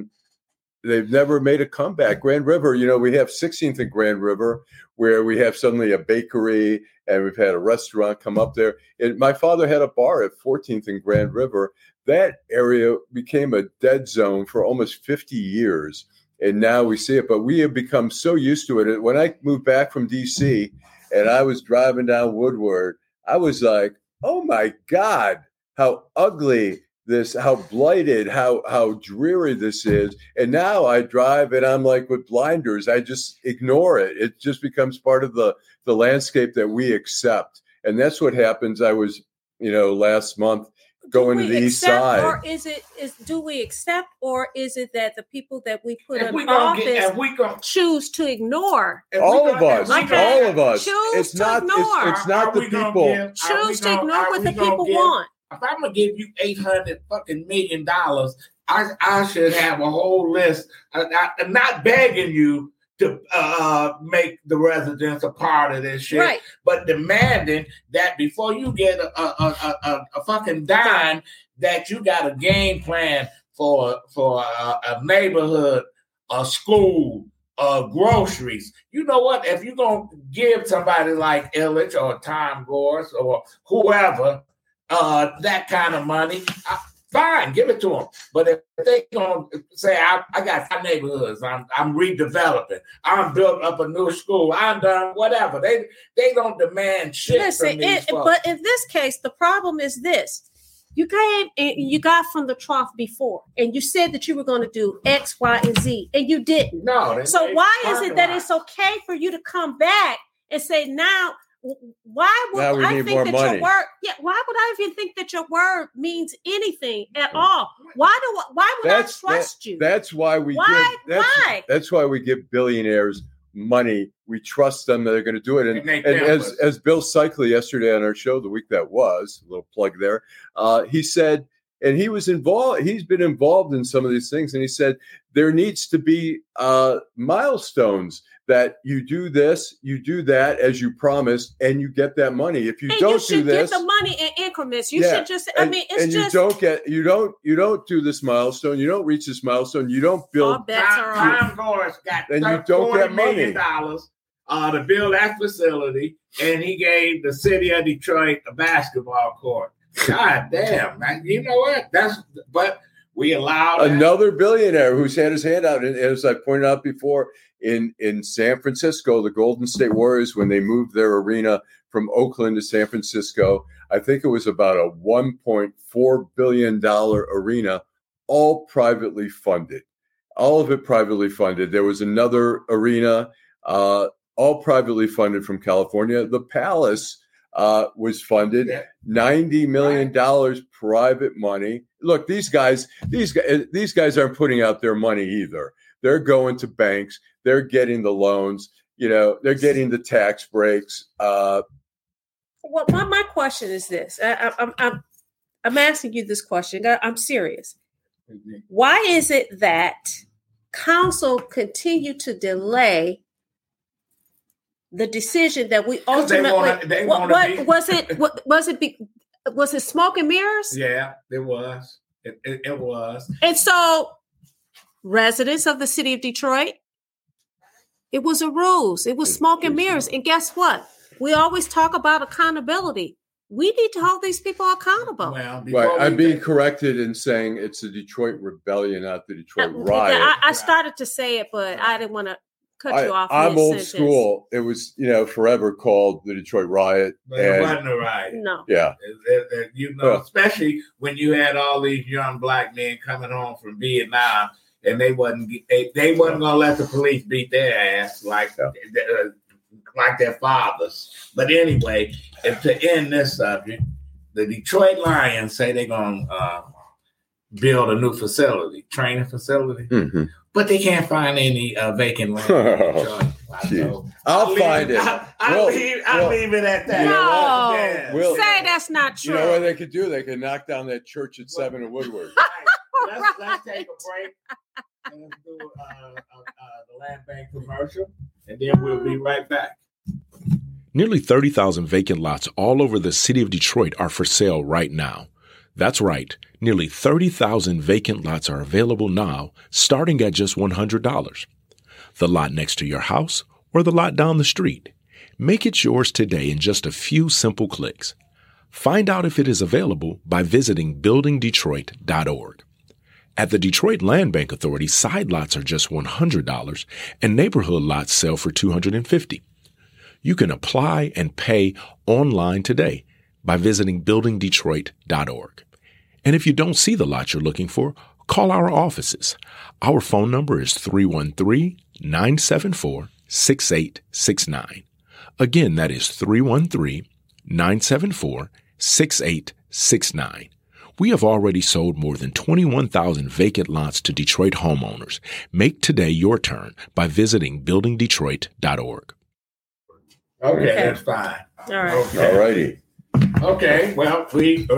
made a comeback. Grand River, we have 16th and Grand River, where we have suddenly a bakery and we've had a restaurant come up there. And my father had a bar at 14th and Grand River. That area became a dead zone for almost 50 years. And now we see it, but we have become so used to it. When I moved back from DC and I was driving down Woodward, I was like, oh my God, how ugly this, how blighted, how dreary this is. And now I drive and I'm like with blinders, I just ignore it. It just becomes part of the landscape that we accept. And that's what happens. I was, last month going to the east side. Or do we accept, or is it that the people that we put in office choose to ignore? All of us. Choose to ignore. It's not the people. Choose to ignore what the people want. If I'm gonna give you $800 fucking million, I should have a whole list. I'm not begging you to make the residents a part of this shit, right, but demanding that before you get a fucking dime, that you got a game plan for a neighborhood, a school, groceries. You know what? If you're gonna give somebody like Illich or Tom Gorse or whoever that kind of money, fine, give it to them. But if they gonna say, I got 5 neighborhoods, I'm redeveloping, I'm built up a new school, I'm done whatever, they don't demand shit from these folks. But in this case, the problem is this: you got from the trough before, and you said that you were going to do X, Y, and Z, and you didn't. No. So why is it that it's okay for you to come back and say now? Why would I think that your word? Yeah, why would I even think that your word means anything at all? Why would I trust you? That's why we. That's why we give billionaires money. We trust them that they're going to do it. And as Bill Cycli yesterday on our show, the week that was, a little plug there, he said, and he was involved. He's been involved in some of these things, and he said there needs to be milestones. That you do this, you do that as you promised, and you get that money. If you don't do this, get the money in increments. You should just. You don't do this milestone. You don't reach this milestone. You don't build. Tom Gorse got $40 million to build that facility, and he gave the city of Detroit a basketball court. God damn, man. You know what? But we allow another billionaire who's had his hand out, and as I pointed out before. In San Francisco, the Golden State Warriors, when they moved their arena from Oakland to San Francisco, I think it was about a $1.4 billion arena, all privately funded. All of it privately funded. There was another arena, all privately funded from California. The Palace was funded, $90 million private money. Look, these guys aren't putting out their money either. They're going to banks. They're getting the loans. They're getting the tax breaks. Well, my question is this. I'm asking you this question. I'm serious. Why is it that council continue to delay the decision that we ultimately? Was it smoke and mirrors? Yeah, it was. It was. And so, residents of the city of Detroit, it was a ruse. It was smoke and mirrors. And guess what? We always talk about accountability. we need to hold these people accountable. Well, right. I'm being corrected in saying it's the Detroit Rebellion, not the Detroit Riot. I started to say it, but I didn't want to cut you off. I'm old school. It was, forever called the Detroit Riot. But it wasn't a riot. No. Yeah. Especially when you had all these young black men coming home from Vietnam, and they wasn't gonna let the police beat their ass like their fathers. But anyway, to end this subject, the Detroit Lions say they're gonna build a new training facility. Mm-hmm. But they can't find any vacant land. I'll find it. I'll leave it at that. No, say that's not true. You know what they could do? They could knock down that church at 7 and Woodward. Let's take a break. And let's do the land bank commercial, and then we'll be right back. Nearly 30,000 vacant lots all over the city of Detroit are for sale right now. That's right. Nearly 30,000 vacant lots are available now, starting at just $100. The lot next to your house or the lot down the street. Make it yours today in just a few simple clicks. Find out if it is available by visiting buildingdetroit.org. At the Detroit Land Bank Authority, side lots are just $100 and neighborhood lots sell for $250. You can apply and pay online today by visiting buildingdetroit.org. And if you don't see the lot you're looking for, call our offices. Our phone number is 313-974-6869. Again, that is 313-974-6869. We have already sold more than 21,000 vacant lots to Detroit homeowners. Make today your turn by visiting buildingdetroit.org. Okay, that's fine. All right. Okay. All righty. Okay, well, we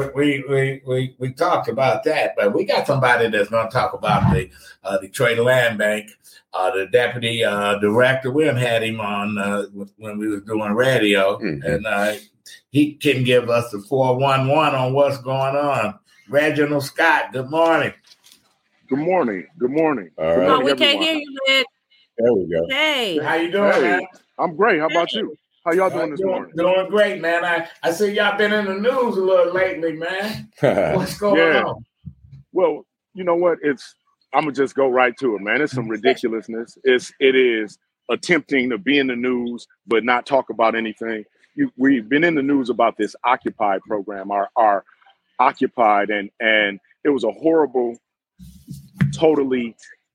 talked about that, but we got somebody that's going to talk about the Detroit Land Bank. The deputy director, we had him on when we was doing radio, and he can give us the 411 on what's going on. Reginald Scott, good morning. Good morning. Good morning. All right. Oh, we can't hear you, man. There we go. Hey. How you doing, man? I'm great. How about you? How y'all doing this morning? Doing great, man. I see y'all been in the news a little lately, man. What's going on? Well, you know what? I'm gonna just go right to it, man. It's some ridiculousness. It is attempting to be in the news but not talk about anything. We've been in the news about this Occupy program, our Occupied, and it was a horrible, totally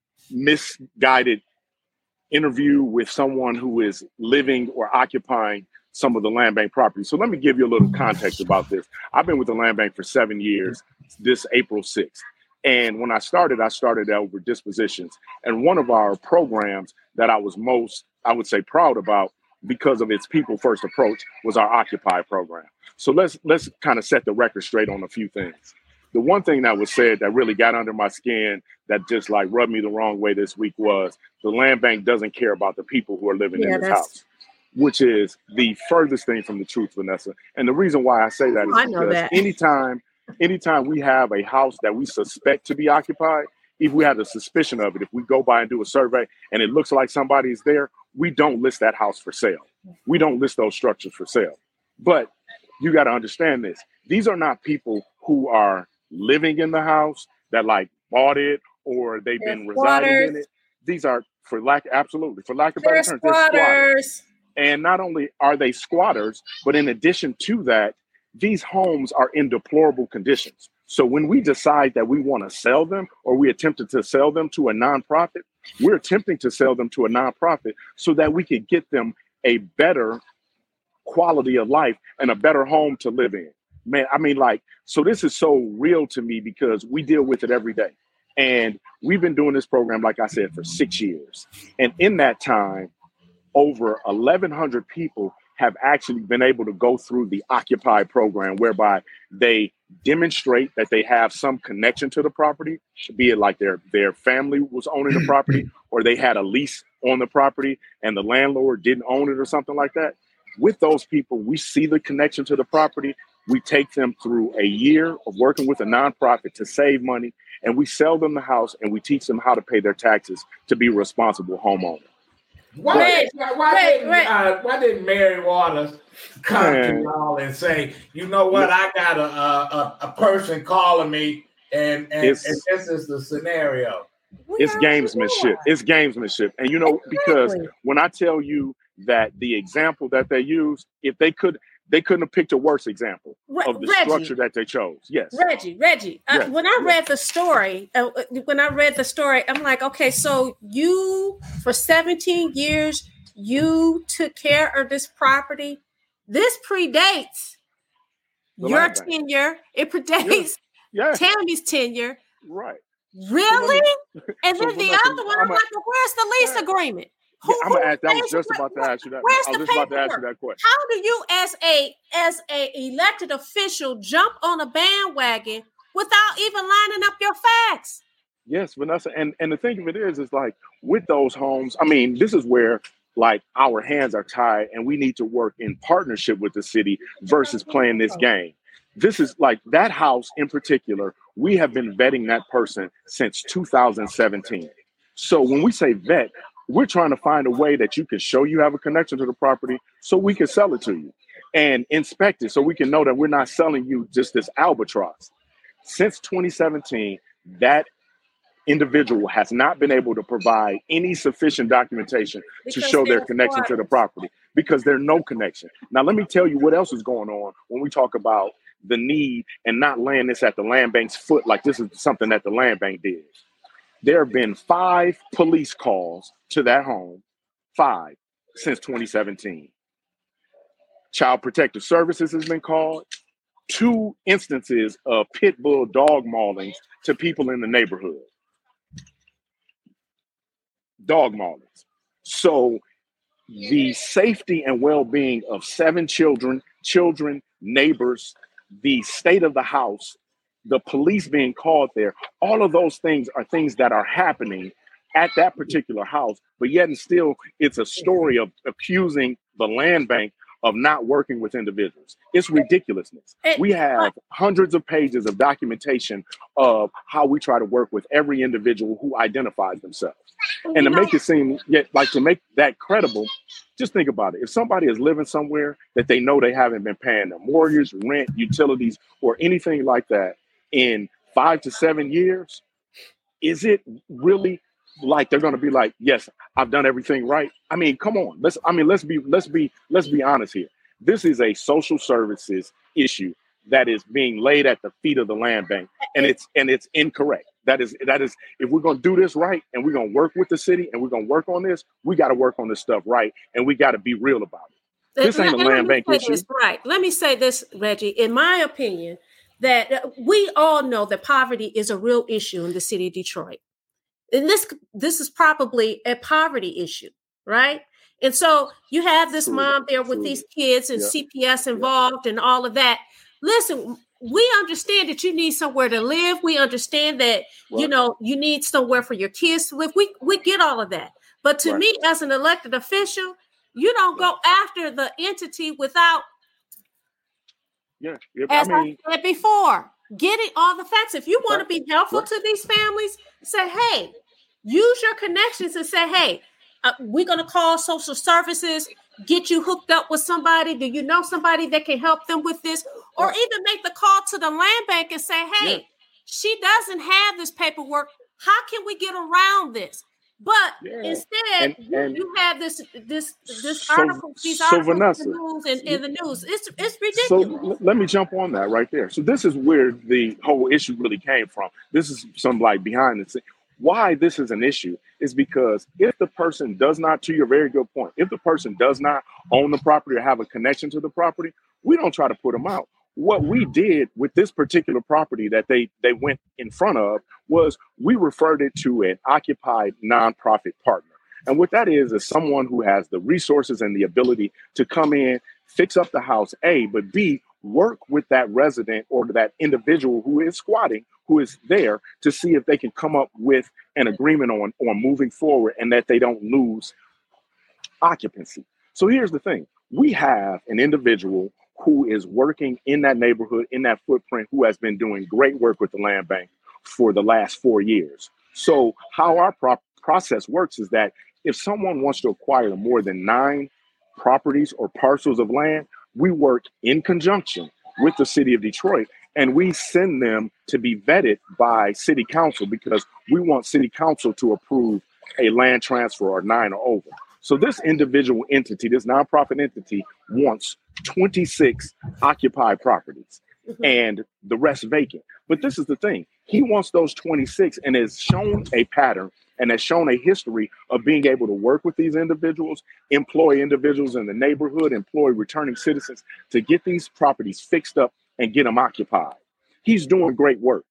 misguided interview with someone who is living or occupying some of the land bank property. So let me give you a little context about this. I've been with the land bank for 7 years, this April 6th. And when I started over dispositions. And one of our programs that I was most, I would say, proud about because of its people first approach was our Occupy program. So let's kind of set the record straight on a few things. The one thing that was said that really got under my skin, that just like rubbed me the wrong way this week, was the land bank doesn't care about the people who are living in this house, which is the furthest thing from the truth, Vanessa. And the reason why I say that is because anytime we have a house that we suspect to be occupied, if we have a suspicion of it, if we go by and do a survey and it looks like somebody is there, we don't list that house for sale. We don't list those structures for sale. But you got to understand this. These are not people who are living in the house that like bought it or they've been residing in it. These are, for lack of better terms, they're squatters. And not only are they squatters, but in addition to that, these homes are in deplorable conditions. So when we decide that we want to sell them, or we attempted to sell them to a nonprofit, we're attempting to sell them to a nonprofit so that we could get them a better quality of life and a better home to live in. Man, I mean, so this is so real to me because we deal with it every day. And we've been doing this program, like I said, for 6 years. And in that time, over 1,100 people have actually been able to go through the Occupy program, whereby they demonstrate that they have some connection to the property, be it like their family was owning the property or they had a lease on the property and the landlord didn't own it or something like that. With those people, we see the connection to the property. We take them through a year of working with a nonprofit to save money, and we sell them the house and we teach them how to pay their taxes to be a responsible homeowner. Why did Mary Waters come to y'all and say, you know what, I got a person calling me and this is the scenario? It's gamesmanship. It's gamesmanship. And you know, because when I tell you that the example that they use, if they couldn't have picked a worse example of the structure that they chose. Yes. Reggie. Yes. When I read the story, I'm like, okay, so you, for 17 years, you took care of this property. This predates your tenure. It predates Tammy's tenure. Right. Really? And then the other one, I'm like, well, where's the lease agreement? I'm gonna ask. I was just about to ask you that. Where's I was the just about to paperwork? ask you that question. How do you, as a elected official, jump on a bandwagon without even lining up your facts? Yes, Vanessa. And the thing of it is like with those homes, I mean, this is where like our hands are tied and we need to work in partnership with the city versus playing this game. This is like that house in particular. We have been vetting that person since 2017. So when we say vet, we're trying to find a way that you can show you have a connection to the property so we can sell it to you and inspect it so we can know that we're not selling you just this albatross. Since 2017, that individual has not been able to provide any sufficient documentation to show their connection to the property because there's no connection. Now, let me tell you what else is going on when we talk about the need and not laying this at the land bank's foot like this is something that the land bank did. There have been 5 police calls to that home, 5 since 2017. Child Protective Services has been called. 2 instances of pit bull dog maulings to people in the neighborhood. Dog maulings. So the safety and well-being of 7 children, neighbors, the state of the house, the police being called there, all of those things are things that are happening at that particular house, but yet and still it's a story of accusing the land bank of not working with individuals. It's ridiculousness. We have hundreds of pages of documentation of how we try to work with every individual who identifies themselves. And to make it seem, to make that credible, just think about it. If somebody is living somewhere that they know they haven't been paying their mortgage, rent, utilities, or anything like that in 5 to 7 years, is it really like they're going to be like, yes, I've done everything right? I mean, come on. Let's be honest here. This is a social services issue that is being laid at the feet of the land bank, and it's incorrect. That is if we're going to do this right and we're going to work with the city and we're going to work on this, we got to work on this stuff right, and we got to be real about it. This ain't a land bank issue. Right. Let me say this, Reggie. In my opinion, that we all know that poverty is a real issue in the city of Detroit. And this is probably a poverty issue, right? And so you have this mom there with these kids and CPS involved and all of that. Listen, we understand that you need somewhere to live. We understand that, you need somewhere for your kids to live. We get all of that. But to me, as an elected official, you don't go after the entity without, as I said before, getting all the facts. If you want to be helpful to these families, say, hey, use your connections and say, hey, we're going to call social services, get you hooked up with somebody. Do you know somebody that can help them with this? Or even make the call to the land bank and say, hey, she doesn't have this paperwork. How can we get around this? But instead, you have this article, these articles in the news. It's ridiculous. So let me jump on that right there. So this is where the whole issue really came from. This is some like behind the scenes. Why this is an issue is because if the person does not, to your very good point, if the person does not own the property or have a connection to the property, we don't try to put them out. What we did with this particular property that they went in front of was we referred it to an occupied nonprofit partner. And what that is someone who has the resources and the ability to come in, fix up the house, A, but B, work with that resident or that individual who is squatting, who is there to see if they can come up with an agreement on moving forward and that they don't lose occupancy. So here's the thing. We have an individual who is working in that neighborhood, in that footprint, who has been doing great work with the land bank for the last 4 years. So how our process works is that if someone wants to acquire more than 9 properties or parcels of land, we work in conjunction with the city of Detroit, and we send them to be vetted by city council because we want city council to approve a land transfer or 9 or over. So this individual entity, this nonprofit entity, wants 26 occupied properties and the rest vacant. But this is the thing. He wants those 26 and has shown a pattern and has shown a history of being able to work with these individuals, employ individuals in the neighborhood, employ returning citizens to get these properties fixed up and get them occupied. He's doing great work.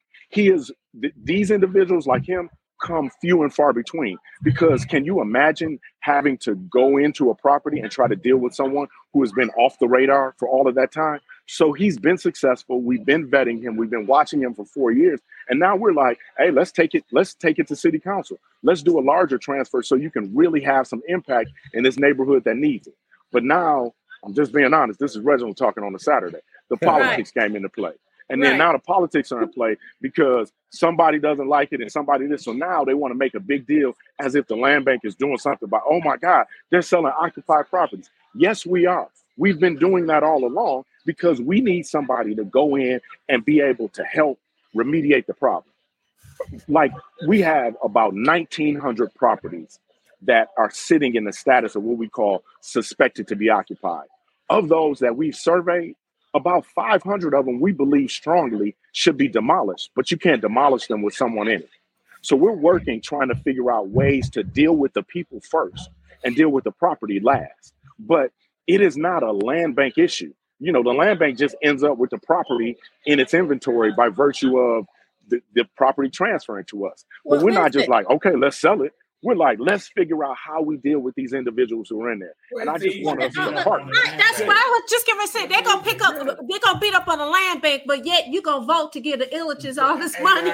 These individuals like him come few and far between, because can you imagine having to go into a property and try to deal with someone who has been off the radar for all of that time? So he's been successful. We've been vetting him. We've been watching him for 4 years. And now we're like, hey, let's take it to city council. Let's do a larger transfer so you can really have some impact in this neighborhood that needs it. But now, I'm just being honest, this is Reginald talking on a Saturday. The politics came into play. And then now the politics are in play because somebody doesn't like it and somebody this. So now they want to make a big deal as if the land bank is doing something about, oh my God, they're selling occupied properties. Yes, we are. We've been doing that all along because we need somebody to go in and be able to help remediate the problem. Like, we have about 1,900 properties that are sitting in the status of what we call suspected to be occupied. Of those that we've surveyed, about 500 of them we believe strongly should be demolished, but you can't demolish them with someone in it. So we're working, trying to figure out ways to deal with the people first and deal with the property last. But it is not a land bank issue. You know, the land bank just ends up with the property in its inventory by virtue of the property transferring to us. But we're not just like, okay, let's sell it. We're like, let's figure out how we deal with these individuals who are in there. And I just want us to partner. That's what I was just going to say. They're going to beat up on the land bank, but yet you're going to vote to give the Illiches all this money.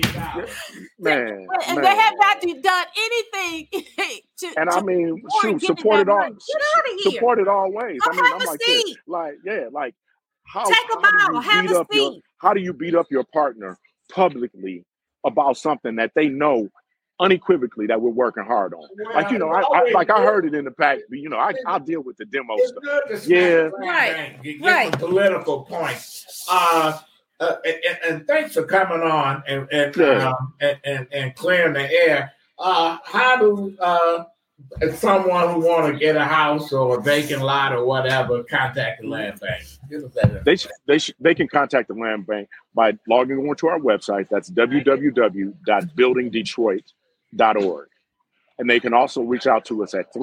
Man, and they have not done anything support it all. Support it all ways. I mean, I'm like this. Like, how do you beat up your partner publicly about something that they know unequivocally that we're working hard on? Like, you know, I heard it in the past, but, you know, I'll deal with the demo stuff. Yeah. Right. Some political points. And thanks for coming on and clearing the air. How do someone who want to get a house or a vacant lot or whatever contact the land bank? They can contact the land bank by logging on to our website. That's www.buildingdetroit.org. And they can also reach out to us at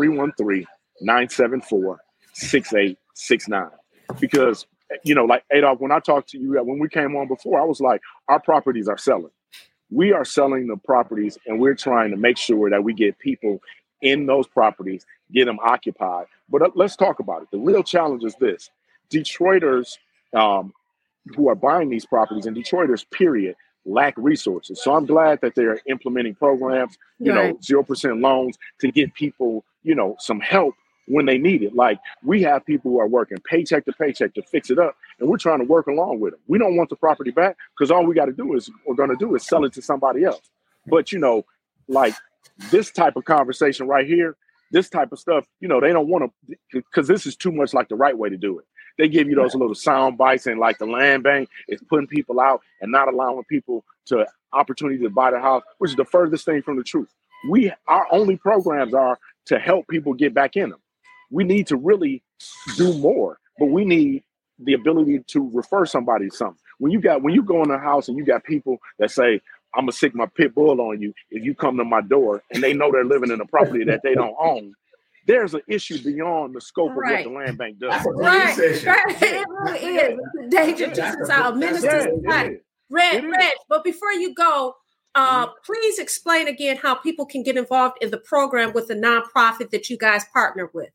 313-974-6869. Because, you know, like Adolph, when I talked to you, when we came on before, I was like, our properties are selling. We are selling the properties, and we're trying to make sure that we get people in those properties, get them occupied. But let's talk about it. The real challenge is this. Detroiters who are buying these properties, and Detroiters, period, lack resources. So I'm glad that they're implementing programs, you know, 0% loans to get people, you know, some help when they need it. Like, we have people who are working paycheck to paycheck to fix it up, and we're trying to work along with them. We don't want the property back because all we're going to do is sell it to somebody else. But, you know, like this type of conversation right here, this type of stuff, you know, they don't want to, because this is too much like the right way to do it. They give you those little sound bites, and like the land bank is putting people out and not allowing people to opportunity to buy the house, which is the furthest thing from the truth. Our only programs are to help people get back in them. We need to really do more, but we need the ability to refer somebody to something. When you go in a house and you got people that say, I'm gonna stick my pit bull on you if you come to my door, and they know they're living in a property that they don't own, there's an issue beyond the scope of what the land bank does. Right. It really is. Danger to our ministers. Reg, but before you go, please explain again how people can get involved in the program with the nonprofit that you guys partner with.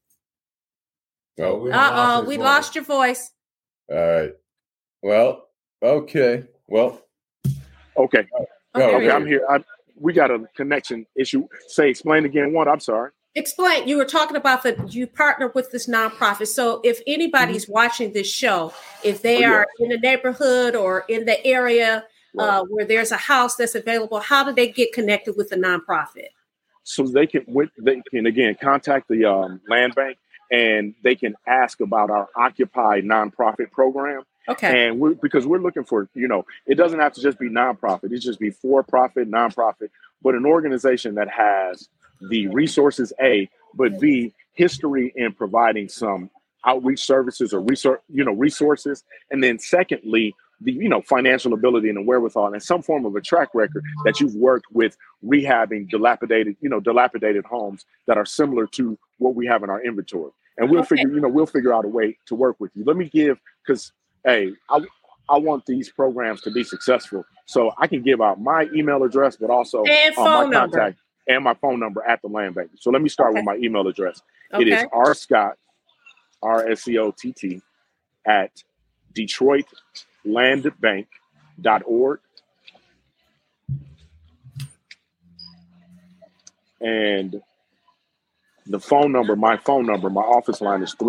We lost your voice. All right. Well, okay. Okay, I'm here. We got a connection issue. Explain again what? I'm sorry. Explain. You were talking about you partner with this nonprofit. So if anybody's watching this show, if they are in the neighborhood or in the area where there's a house that's available, how do they get connected with the nonprofit? so they can again contact the land bank, and they can ask about our Occupy nonprofit program. Okay. And because we're looking for, it doesn't have to just be nonprofit. It just be for-profit, nonprofit, but an organization that has the resources, A, but B, history in providing some outreach services or resources. And then secondly, the, financial ability and the wherewithal and some form of a track record that you've worked with rehabbing dilapidated homes that are similar to what we have in our inventory. And we'll figure out a way to work with you. Let me because hey, I want these programs to be successful. So I can give out my email address, but also my contact and my phone number at the land bank. So let me start with my email address. Okay. It is rscott, RSCOTT, at DetroitLandBank.org. And the phone number, my office line is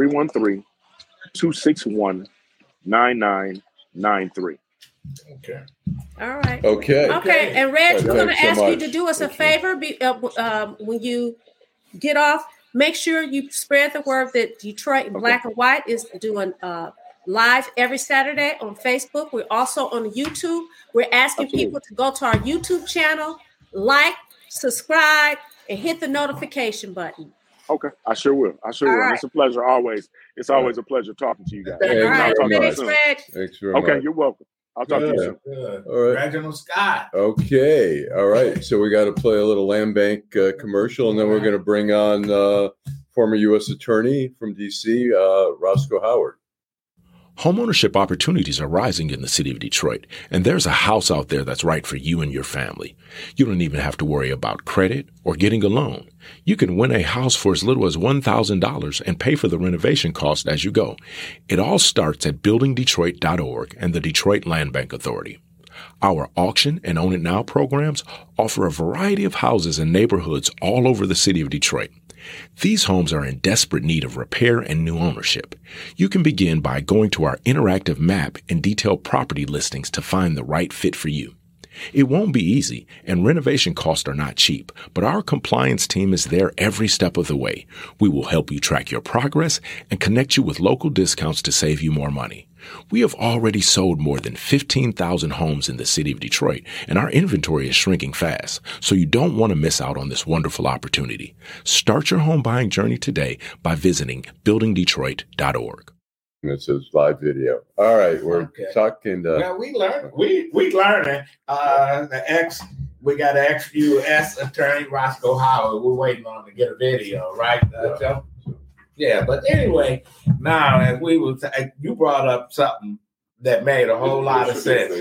313-261-9993. Okay. All right. Okay. And Reg, we're going to ask you to do us a favor. When you get off, make sure you spread the word that Detroit in Black and White is doing live every Saturday on Facebook. We're also on YouTube. We're asking people to go to our YouTube channel, like, subscribe, and hit the notification button. Okay, I sure will. Right. It's a pleasure always. It's always a pleasure talking to you guys. All right. Thanks very much. Okay, you're welcome. I'll talk to you soon. All right. Reginald Scott. Okay. All right. So we got to play a little land bank commercial, and then we're going to bring on former U.S. Attorney from D.C., Roscoe Howard. Homeownership opportunities are rising in the city of Detroit, and there's a house out there that's right for you and your family. You don't even have to worry about credit or getting a loan. You can win a house for as little as $1,000 and pay for the renovation cost as you go. It all starts at buildingdetroit.org and the Detroit Land Bank Authority. Our auction and Own It Now programs offer a variety of houses and neighborhoods all over the city of Detroit. These homes are in desperate need of repair and new ownership. You can begin by going to our interactive map and detailed property listings to find the right fit for you. It won't be easy, and renovation costs are not cheap, but our compliance team is there every step of the way. We will help you track your progress and connect you with local discounts to save you more money. We have already sold more than 15,000 homes in the city of Detroit, and our inventory is shrinking fast, so you don't want to miss out on this wonderful opportunity. Start your home buying journey today by visiting buildingdetroit.org. This is live video. All right, we're talking. Well, we learning. We learning. We got an ex-U.S. attorney, Roscoe Howard. We're waiting on to get a video, right, Joe? Yeah, but anyway, now as you brought up something that made a whole lot of sense.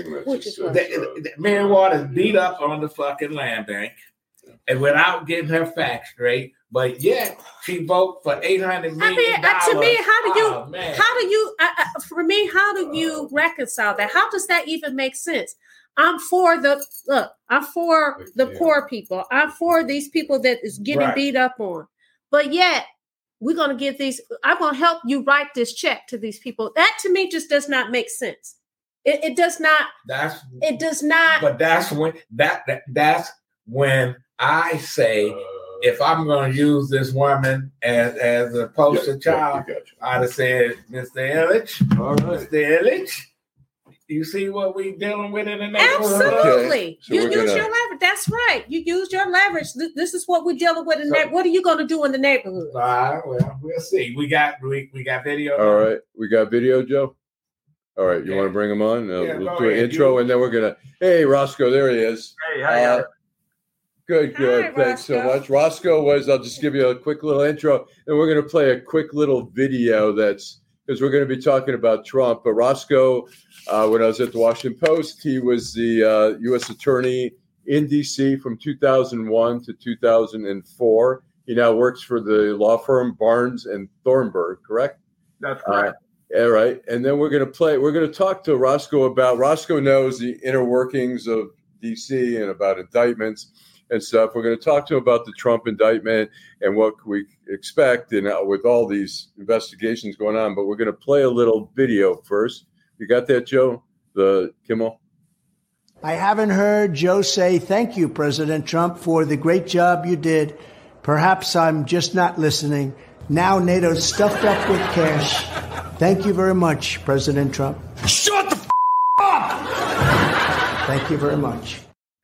Mary Waters beat up on the fucking land bank, and without getting her facts straight, but yet she voted for $800 million. To me, how do you reconcile that? How does that even make sense? I'm for the poor people. I'm for these people that is getting beat up on, but yet we're going to give I'm going to help you write this check to these people. That to me just does not make sense. It does not. It does not. But that's when I say, if I'm going to use this woman as a poster child, I'd have said, Mr. Illich, Mr. Illich, you see what we dealing with in the neighborhood? Absolutely. So you use your leverage. That's right. You use your leverage. This is what we're dealing with in the neighborhood. What are you going to do in the neighborhood? Well, we'll see. We got video. All right. We got video, Joe? All right. You want to bring him on? We'll do an intro, and then we're going to... Hey, Roscoe, there he is. Hey, how you Good. Hi, Thanks so much. Roscoe I'll just give you a quick little intro, and we're going to play a quick little video because we're going to be talking about Trump. But Roscoe, when I was at the Washington Post, he was the U.S. attorney in D.C. from 2001 to 2004. He now works for the law firm Barnes and Thornburg, correct? That's correct. All right. And then we're going to talk to Roscoe Roscoe knows the inner workings of D.C. and about indictments and stuff. We're going to talk to him about the Trump indictment and what we expect with all these investigations going on. But we're going to play a little video first. You got that, Joe? The Kimmel? I haven't heard Joe say thank you, President Trump, for the great job you did. Perhaps I'm just not listening. Now NATO's stuffed up with cash. Thank you very much, President Trump. Shut the up! Thank you very much.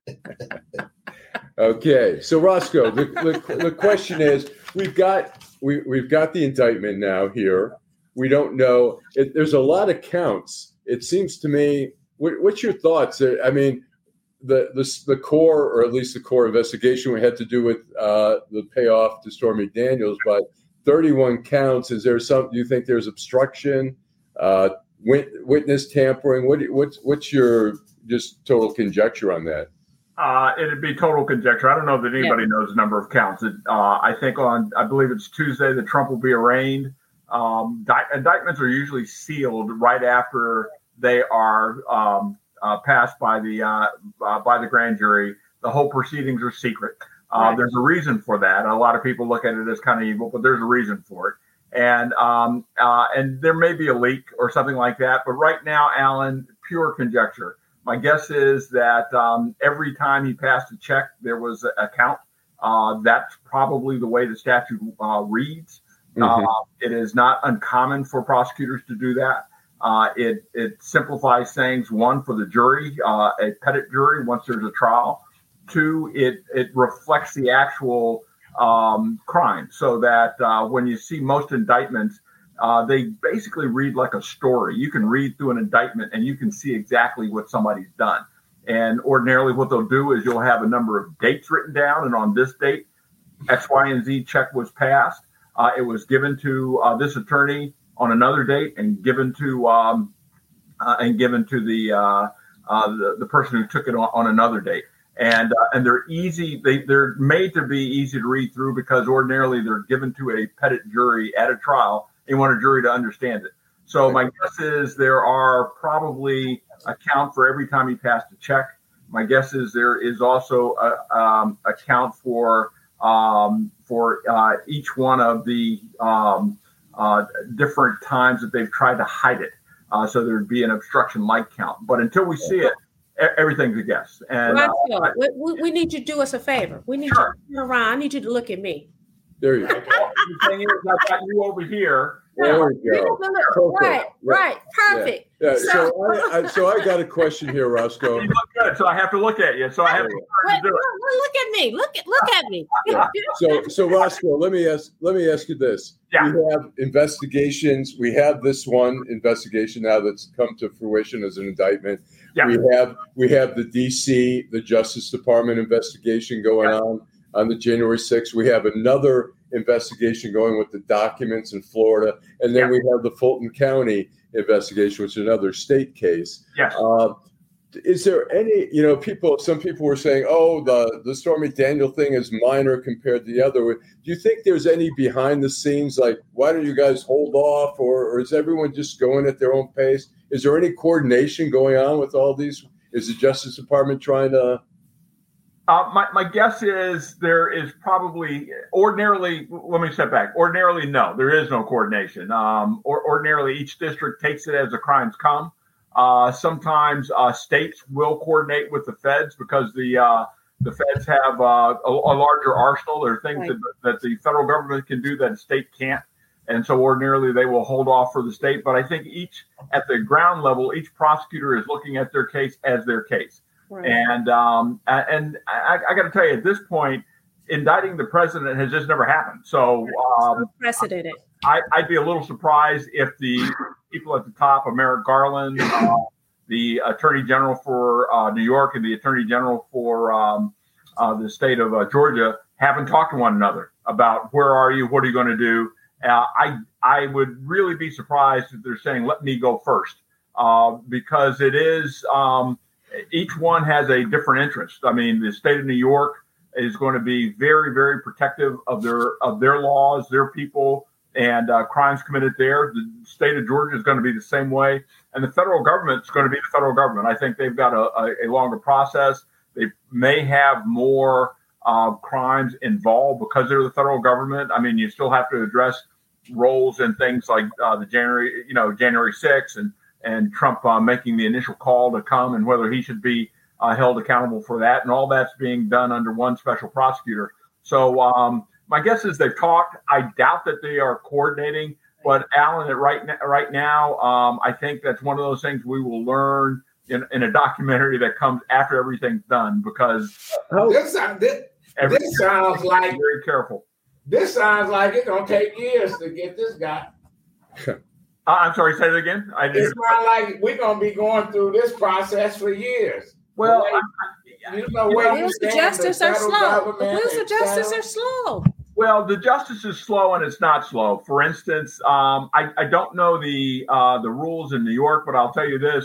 Okay, so Roscoe, the question is, we've got the indictment now here. We don't know. There's a lot of counts. It seems to me. What's your thoughts? I mean, the core, or at least the core investigation, we had to do with the payoff to Stormy Daniels, but 31 counts. Is there some? Do you think there's obstruction, witness tampering? What's your just total conjecture on that? It'd be total conjecture. I don't know that anybody knows the number of counts. I think I believe it's Tuesday that Trump will be arraigned. Indictments are usually sealed right after they are passed by the grand jury. The whole proceedings are secret. There's a reason for that. A lot of people look at it as kind of evil, but there's a reason for it. And there may be a leak or something like that. But right now, Alan, pure conjecture. My guess is that every time he passed a check, there was a count. That's probably the way the statute reads. Mm-hmm. It is not uncommon for prosecutors to do that. It simplifies things. One, for the jury, a petit jury, once there's a trial. Two, it reflects the actual crime, so that when you see most indictments, they basically read like a story. You can read through an indictment and you can see exactly what somebody's done. And ordinarily what they'll do is you'll have a number of dates written down, and on this date, X, Y, and Z check was passed. It was given to this attorney on another date, and given to the person who took it on another date. And they're easy. They're made to be easy to read through because ordinarily they're given to a petit jury at a trial. They want a jury to understand it. So my guess is there are probably a count for every time he passed a check. My guess is there is also a count for each one of the different times that they've tried to hide it. So there'd be an obstruction like count. But until we see it, everything's a guess. And we need you to do us a favor. We need you to turn around. I need you to look at me. There you go. The thing is, I got you over here. There we go. Right. Perfect. Yeah. So I got a question here, Roscoe. You look good, so I have to look at you. So I have to do it. Look at me. Look at me. So Roscoe, let me ask you this. Yeah. We have investigations. We have this one investigation now that's come to fruition as an indictment. Yeah. We have the DC, the Justice Department investigation going on the January 6th. We have another investigation going with the documents in Florida. And then we have the Fulton County investigation, which is another state case. Yes. Is there any, some people were saying, the Stormy Daniels thing is minor compared to the other. Do you think there's any behind the scenes, like, why don't you guys hold off, or is everyone just going at their own pace? Is there any coordination going on with all these? Is the Justice Department trying to? My guess is there is probably ordinarily. Let me step back. Ordinarily, no, there is no coordination. Ordinarily, each district takes it as the crimes come. Sometimes states will coordinate with the feds because the feds have a larger arsenal. There are things that the federal government can do that a state can't. And so ordinarily they will hold off for the state. But I think at the ground level, each prosecutor is looking at their case as their case. Right. And I got to tell you, at this point, indicting the president has just never happened. So unprecedented. I'd be a little surprised if the people at the top, Merrick Garland, the Attorney General for New York, and the Attorney General for the state of Georgia, haven't talked to one another about where are you, what are you going to do. I would really be surprised if they're saying, let me go first, because it is each one has a different interest. I mean, the state of New York is going to be very, very protective of their laws, their people, and crimes committed there. The state of Georgia is going to be the same way. And the federal government is going to be the federal government. I think they've got a longer process. They may have more crimes involved because they're the federal government. I mean, you still have to address roles and things like the January 6th and Trump making the initial call to come and whether he should be held accountable for that, and all that's being done under one special prosecutor. So my guess is they've talked. I doubt that they are coordinating, but Alan, right now, I think that's one of those things we will learn in a documentary that comes after everything's done, because this sounds like very careful. This sounds like it's gonna take years to get this guy. I'm sorry, say it again. It's not like we're gonna be going through this process for years. Well, the wheels of justice are slow. The wheels of justice are slow. Well, the justice is slow, and it's not slow. For instance, I don't know the rules in New York, but I'll tell you this: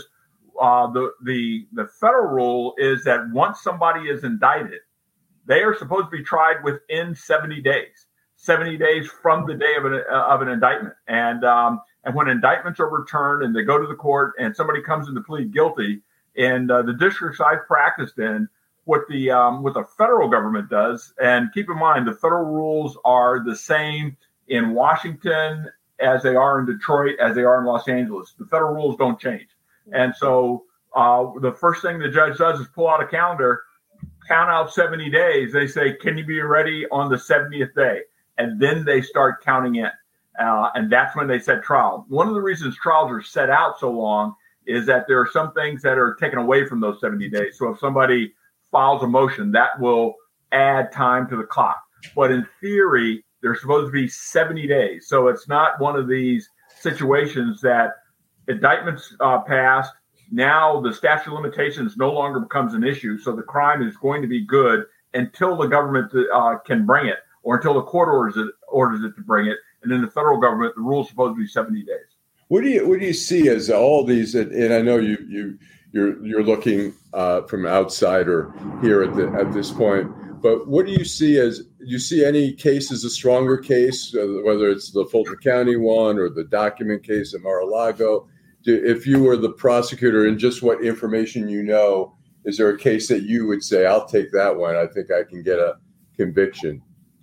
the federal rule is that once somebody is indicted, they are supposed to be tried within 70 days. 70 days from the day of an indictment, and when indictments are returned and they go to the court, and somebody comes in to plead guilty, and the districts I've practiced in, what the federal government does, and keep in mind the federal rules are the same in Washington as they are in Detroit, as they are in Los Angeles. The federal rules don't change, and so the first thing the judge does is pull out a calendar, count out 70 days. They say, "Can you be ready on the 70th day?" And then they start counting in. And that's when they set trial. One of the reasons trials are set out so long is that there are some things that are taken away from those 70 days. So if somebody files a motion, that will add time to the clock. But in theory, they're supposed to be 70 days. So it's not one of these situations that indictments passed. Now the statute of limitations no longer becomes an issue. So the crime is going to be good until the government can bring it, or until the court orders it to bring it. And in the federal government, the rule is supposed to be 70 days. What do you see as all these? And I know you're looking from outsider here at this point. But what do you see as? Do you see any cases a stronger case, whether it's the Fulton County one or the document case at Mar-a-Lago? If you were the prosecutor and just what information you know, is there a case that you would say, "I'll take that one. I think I can get a conviction"?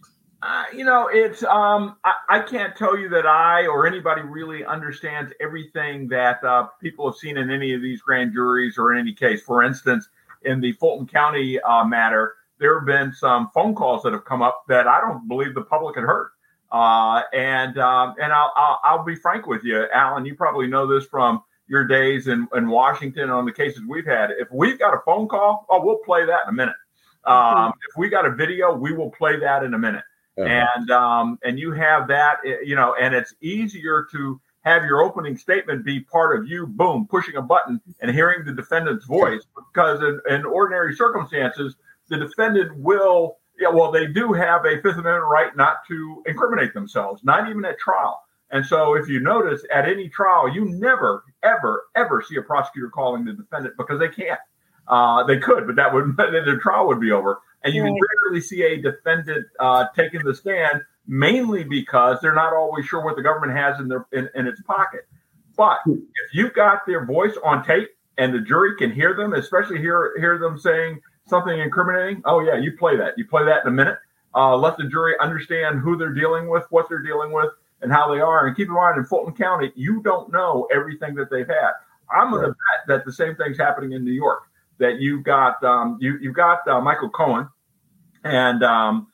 It's I can't tell you that I or anybody really understands everything that people have seen in any of these grand juries or in any case. For instance, in the Fulton County matter, there have been some phone calls that have come up that I don't believe the public had heard. And I'll be frank with you, Alan. You probably know this from your days in Washington on the cases we've had. If we've got a phone call, we'll play that in a minute. If we got a video, we will play that in a minute. And you have that, and it's easier to have your opening statement be part of you, boom, pushing a button and hearing the defendant's voice, because in ordinary circumstances, the defendant will, they do have a Fifth Amendment right not to incriminate themselves, not even at trial. And so if you notice at any trial, you never, ever, ever see a prosecutor calling the defendant, because they can't. They could, but the trial would be over. And you rarely see a defendant taking the stand, mainly because they're not always sure what the government has in its pocket. But if you've got their voice on tape and the jury can hear them, especially hear them saying something incriminating, you play that. You play that in a minute. Let the jury understand who they're dealing with, what they're dealing with, and how they are. And keep in mind, in Fulton County, you don't know everything that they've had. I'm going to bet that the same thing's happening in New York. That you've got you've got Michael Cohen, and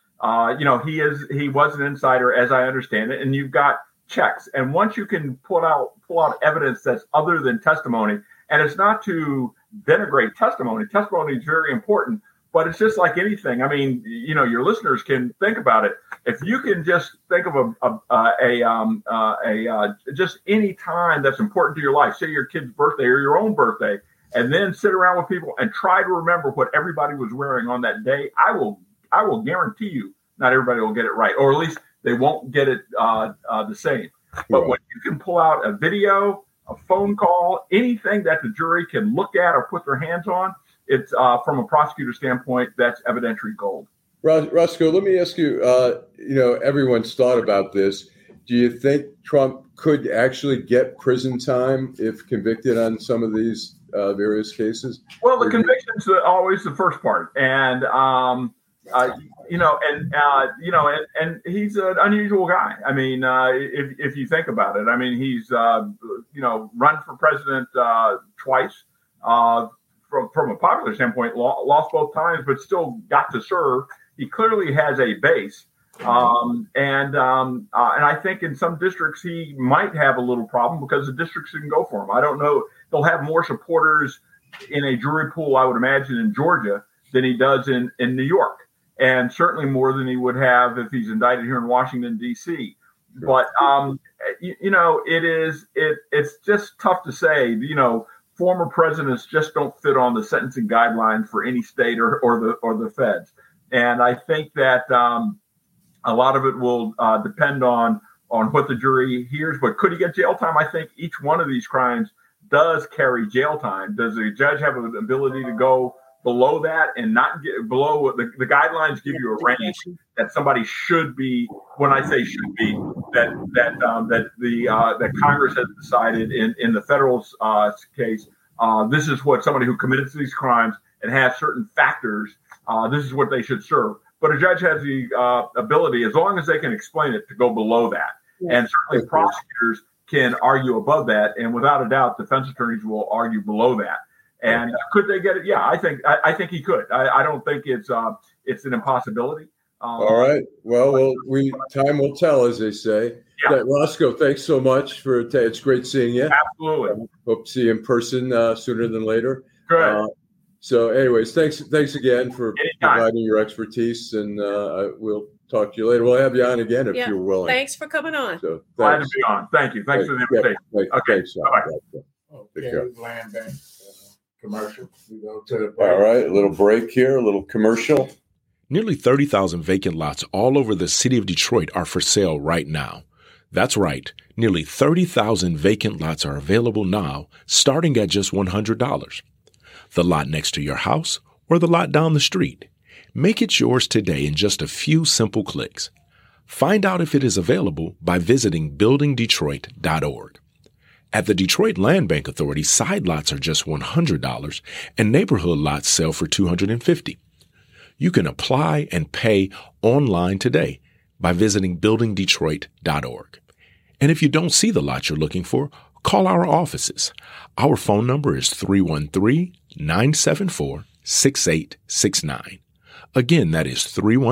he was an insider, as I understand it, and you've got checks. And once you can pull out evidence that's other than testimony, and it's not to denigrate testimony. Testimony is very important, but it's just like anything. I mean, your listeners can think about it. If you can just think of just any time that's important to your life, say your kid's birthday or your own birthday, and then sit around with people and try to remember what everybody was wearing on that day, I will guarantee you not everybody will get it right, or at least they won't get it the same. But when you can pull out a video, a phone call, anything that the jury can look at or put their hands on, it's from a prosecutor standpoint, that's evidentiary gold. Roscoe, let me ask you, everyone's thought about this. Do you think Trump could actually get prison time if convicted on some of these various cases? Well, the conviction's always the first part, and and he's an unusual guy. I mean, if you think about it, I mean, he's run for president twice, from a popular standpoint, lost both times, but still got to serve. He clearly has a base. And I think in some districts he might have a little problem because the districts didn't go for him. I don't know. He'll have more supporters in a jury pool, I would imagine, in Georgia than he does in New York, and certainly more than he would have if he's indicted here in Washington, D.C. But, it's just tough to say, former presidents just don't fit on the sentencing guidelines for any state or the feds. And I think that a lot of it will depend on what the jury hears. But could he get jail time? I think each one of these crimes does carry jail time. Does the judge have an ability to go below that and not get below the guidelines? Give you a range that somebody should be. When I say should be, that Congress has decided in the federal case, this is what somebody who committed these crimes and has certain factors. This is what they should serve. But a judge has the ability, as long as they can explain it, to go below that. Yes. And certainly prosecutors can argue above that. And without a doubt, defense attorneys will argue below that. And could they get it? Yeah, I think he could. I don't think it's an impossibility. All right. Well, time will tell, as they say. Yeah. Roscoe, thanks so much for it's great seeing you. Absolutely. Hope to see you in person sooner than later. Good. So, anyways, thanks again for providing your expertise, and we'll talk to you later. We'll have you on again if you're willing. Thanks for coming on. So, glad to be on. Thank you. Thanks for the invitation. Thanks. Okay, Land Bank commercial. We go to the break. All right, a little break here, a little commercial. Nearly 30,000 vacant lots all over the city of Detroit are for sale right now. That's right. Nearly 30,000 vacant lots are available now, starting at just $100. The lot next to your house or the lot down the street. Make it yours today in just a few simple clicks. Find out if it is available by visiting buildingdetroit.org. At the Detroit Land Bank Authority, side lots are just $100 and neighborhood lots sell for $250. You can apply and pay online today by visiting buildingdetroit.org. And if you don't see the lot you're looking for, call our offices. Our phone number is 313-974-6869. Again, that is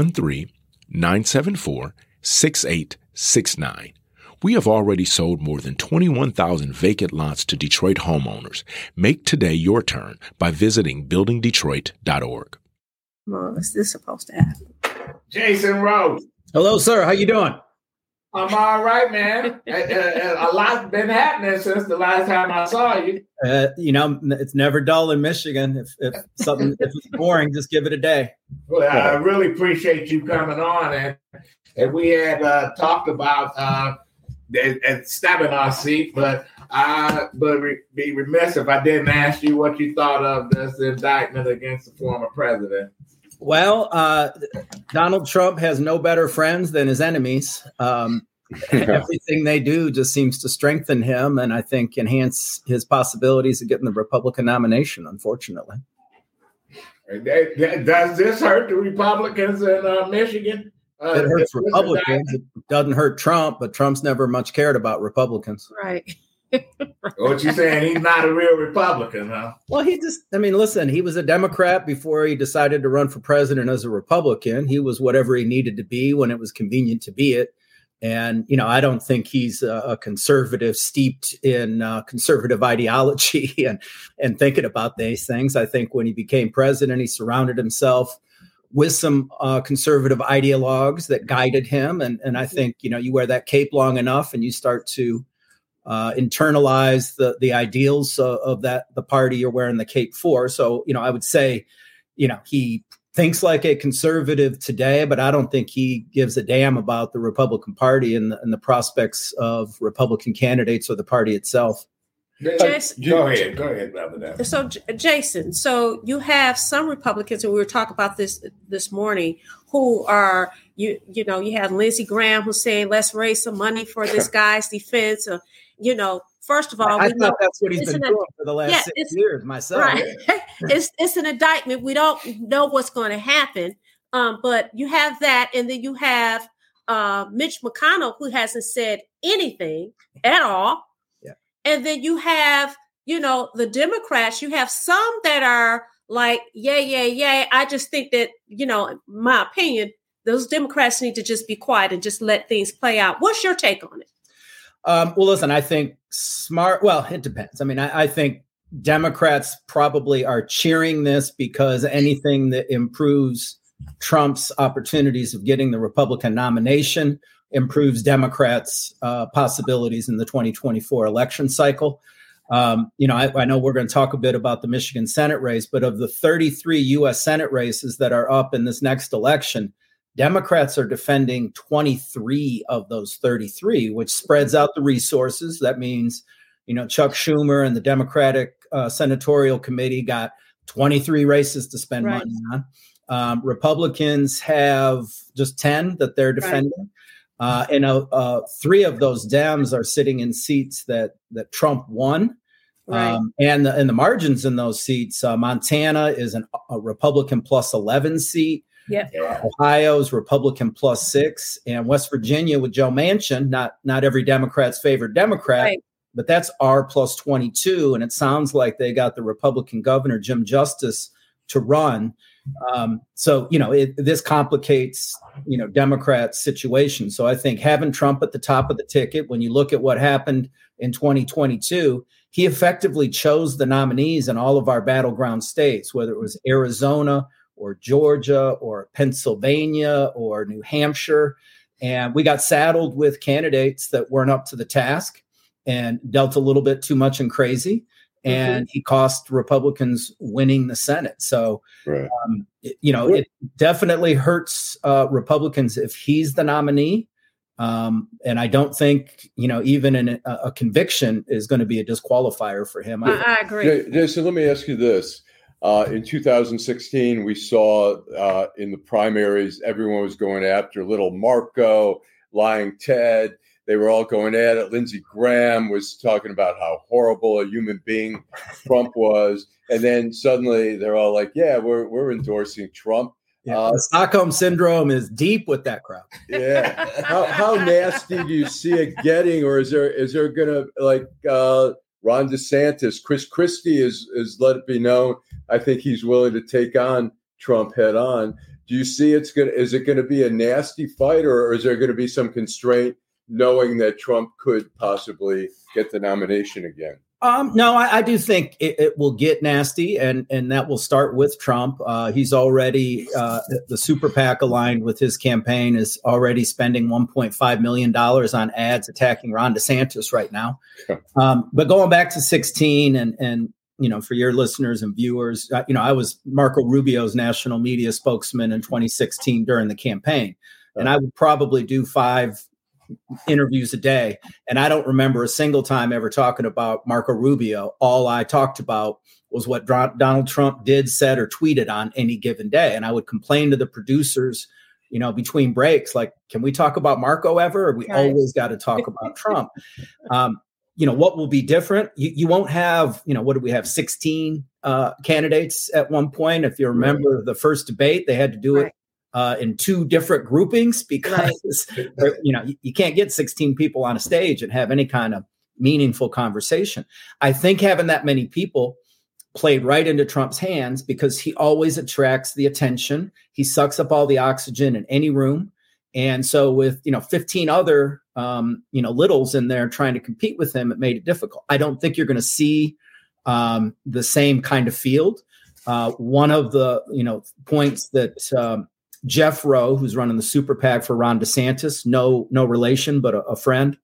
313-974-6869. We have already sold more than 21,000 vacant lots to Detroit homeowners. Make today your turn by visiting buildingdetroit.org. Well, is this supposed to happen? Jason Rose. Hello, sir. How you doing? I'm all right, man. A lot's been happening since the last time I saw you. It's never dull in Michigan. If it's boring, just give it a day. Well, I really appreciate you coming on, and we had talked about and stabbing our seat, but be remiss if I didn't ask you what you thought of this indictment against the former president. Well, Donald Trump has no better friends than his enemies. Everything they do just seems to strengthen him, and I think enhance his possibilities of getting the Republican nomination, unfortunately. Does this hurt the Republicans in Michigan? It hurts Republicans. It doesn't hurt Trump, but Trump's never much cared about Republicans. Right. What you saying? He's not a real Republican, huh? Well, listen, he was a Democrat before he decided to run for president as a Republican. He was whatever he needed to be when it was convenient to be it. And, I don't think he's a conservative steeped in conservative ideology and thinking about these things. I think when he became president, he surrounded himself with some conservative ideologues that guided him. And I think, you wear that cape long enough and you start to internalize the ideals of the party you're wearing the cape for. So, I would say, he thinks like a conservative today, but I don't think he gives a damn about the Republican Party and the prospects of Republican candidates or the party itself. Jason, go ahead, brother. So, Jason, you have some Republicans, and we were talking about this morning, who are you had Lindsey Graham who's saying let's raise some money for this guy's defense. First of all, I thought that's what he's been doing for the last 6 years myself. Right. It's an indictment. We don't know what's going to happen. But you have that, and then you have Mitch McConnell, who hasn't said anything at all. Yeah. And then you have the Democrats, you have some that are like, yay. I just think that, in my opinion, those Democrats need to just be quiet and just let things play out. What's your take on it? Well, listen, I think it depends. I mean, I think Democrats probably are cheering this because anything that improves Trump's opportunities of getting the Republican nomination improves Democrats' possibilities in the 2024 election cycle. I know we're going to talk a bit about the Michigan Senate race, but of the 33 U.S. Senate races that are up in this next election, Democrats are defending 23 of those 33, which spreads out the resources. That means, Chuck Schumer and the Democratic Senatorial Committee got 23 races to spend money on. Republicans have just 10 that they're defending. And 3 of those Dems are sitting in seats that Trump won. And the margins in those seats, Montana is a Republican plus 11 seat. Ohio's Republican plus 6, and West Virginia with Joe Manchin, not every Democrat's favorite Democrat, but that's R plus 22. And it sounds like they got the Republican governor, Jim Justice, to run. This complicates, Democrats' situation. So I think having Trump at the top of the ticket, when you look at what happened in 2022, he effectively chose the nominees in all of our battleground states, whether it was Arizona or Georgia or Pennsylvania or New Hampshire. And we got saddled with candidates that weren't up to the task and dealt a little bit too much and crazy. And he cost Republicans winning the Senate. So, it definitely hurts Republicans if he's the nominee. And I don't think, even a conviction is going to be a disqualifier for him. I agree. Jason, let me ask you this. In 2016, we saw in the primaries, everyone was going after little Marco, lying Ted. They were all going at it. Lindsey Graham was talking about how horrible a human being Trump was. And then suddenly they're all like, yeah, we're endorsing Trump. The Stockholm Syndrome is deep with that crowd. Yeah. How nasty do you see it getting? Or is there going to, Ron DeSantis, Chris Christie is let it be known. I think he's willing to take on Trump head on. Do you see is it going to be a nasty fight, or is there going to be some constraint knowing that Trump could possibly get the nomination again? No, I do think it will get nasty, and that will start with Trump. He's already, the super PAC aligned with his campaign is already spending $1.5 million on ads attacking Ron DeSantis right now. But going back to 16 and for your listeners and viewers, I was Marco Rubio's national media spokesman in 2016 during the campaign, and I would probably do 5 interviews a day. And I don't remember a single time ever talking about Marco Rubio. All I talked about was what Donald Trump did, said, or tweeted on any given day. And I would complain to the producers, between breaks, like, can we talk about Marco ever? Or we always got to talk about Trump. What will be different? You won't have, what did we have? 16 candidates at one point. If you remember the first debate, they had to do it in 2 different groupings because, you can't get 16 people on a stage and have any kind of meaningful conversation. I think having that many people played right into Trump's hands because he always attracts the attention. He sucks up all the oxygen in any room. And so with, 15 other, littles in there trying to compete with him, it made it difficult. I don't think you're going to see the same kind of field. One of the, points that Jeff Rowe, who's running the super PAC for Ron DeSantis, no relation, but a friend,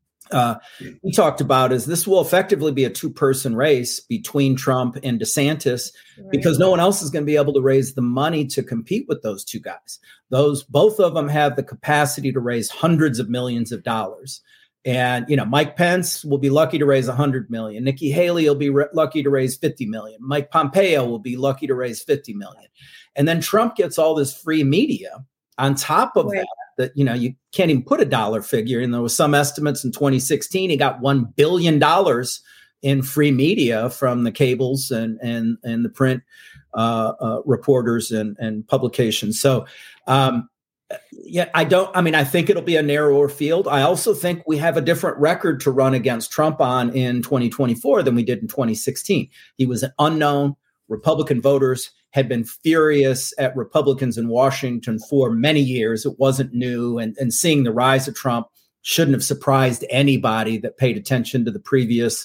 he talked about is this will effectively be a 2-person race between Trump and DeSantis because no one else is going to be able to raise the money to compete with those 2 guys. Both of them have the capacity to raise hundreds of millions of dollars. And, Mike Pence will be lucky to raise $100 million. Nikki Haley will be lucky to raise $50 million. Mike Pompeo will be lucky to raise $50 million. And then Trump gets all this free media on top of that, you can't even put a dollar figure. And there was some estimates in 2016, he got $1 billion in free media from the cables and the print reporters and publications. So Yeah, I think it'll be a narrower field. I also think we have a different record to run against Trump on in 2024 than we did in 2016. He was an unknown. Republican voters had been furious at Republicans in Washington for many years. It wasn't new. And seeing the rise of Trump shouldn't have surprised anybody that paid attention to the previous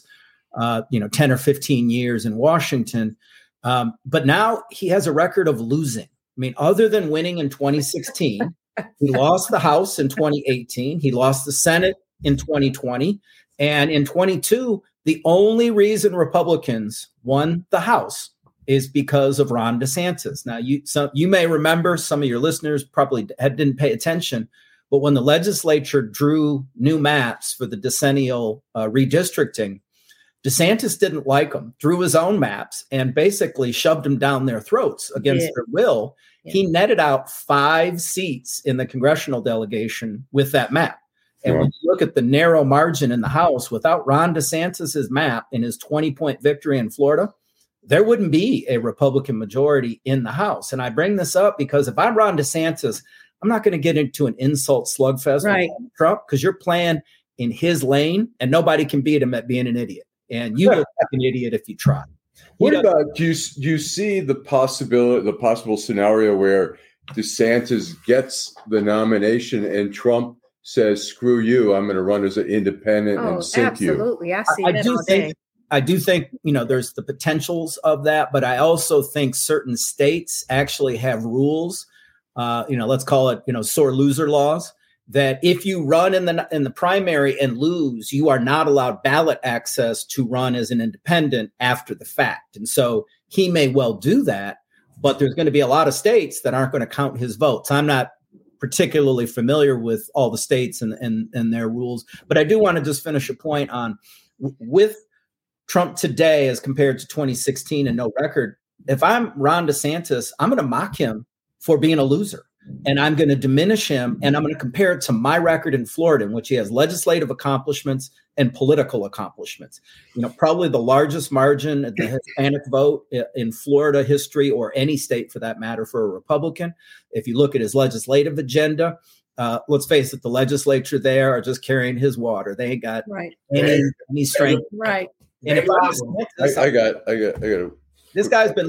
10 or 15 years in Washington. But now he has a record of losing. I mean, other than winning in 2016, he lost the House in 2018. He lost the Senate in 2020. And in 22, the only reason Republicans won the House is because of Ron DeSantis. Now, you may remember, some of your listeners probably didn't pay attention, but when the legislature drew new maps for the decennial redistricting, DeSantis didn't like them, drew his own maps, and basically shoved them down their throats against their will. Yeah. He netted out 5 seats in the congressional delegation with that map. And when you look at the narrow margin in the House, without Ron DeSantis' map in his 20-point victory in Florida, there wouldn't be a Republican majority in the House. And I bring this up because if I'm Ron DeSantis, I'm not going to get into an insult slugfest with Trump, because you're playing in his lane and nobody can beat him at being an idiot. And you look like an idiot if you try. What about, do you see the possible scenario where DeSantis gets the nomination and Trump says, screw you, I'm going to run as an independent and sink you? Absolutely. I see that all day. I do think, there's the potentials of that, but I also think certain states actually have rules, let's call it, sore loser laws, that if you run in the primary and lose, you are not allowed ballot access to run as an independent after the fact. And so he may well do that, but there's going to be a lot of states that aren't going to count his votes. I'm not particularly familiar with all the states and their rules, but I do want to just finish a point on with Trump today as compared to 2016 and no record. If I'm Ron DeSantis, I'm going to mock him for being a loser. And I'm going to diminish him, and I'm going to compare it to my record in Florida, in which he has legislative accomplishments and political accomplishments. Probably the largest margin of the Hispanic vote in Florida history, or any state for that matter, for a Republican. If you look at his legislative agenda, let's face it, the legislature there are just carrying his water. They ain't got any strength. Right. And if I got this guy's been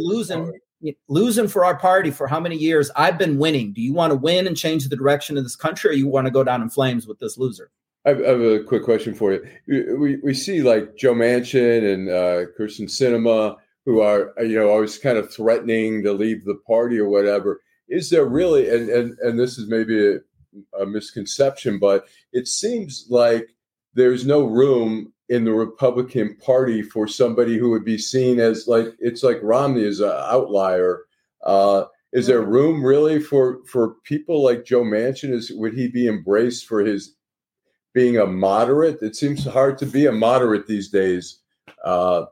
losing for our party for how many years? I've been winning. Do you want to win and change the direction of this country, or you want to go down in flames with this loser? I have a quick question for you. We see like Joe Manchin and Kyrsten Sinema, who are always kind of threatening to leave the party or whatever. Is there really, and this is maybe a misconception, but it seems like there's no room in the Republican Party for somebody who would be seen as it's like Romney is an outlier. Is there room really for people like Joe Manchin? Would he be embraced for his being a moderate? It seems hard to be a moderate these days. How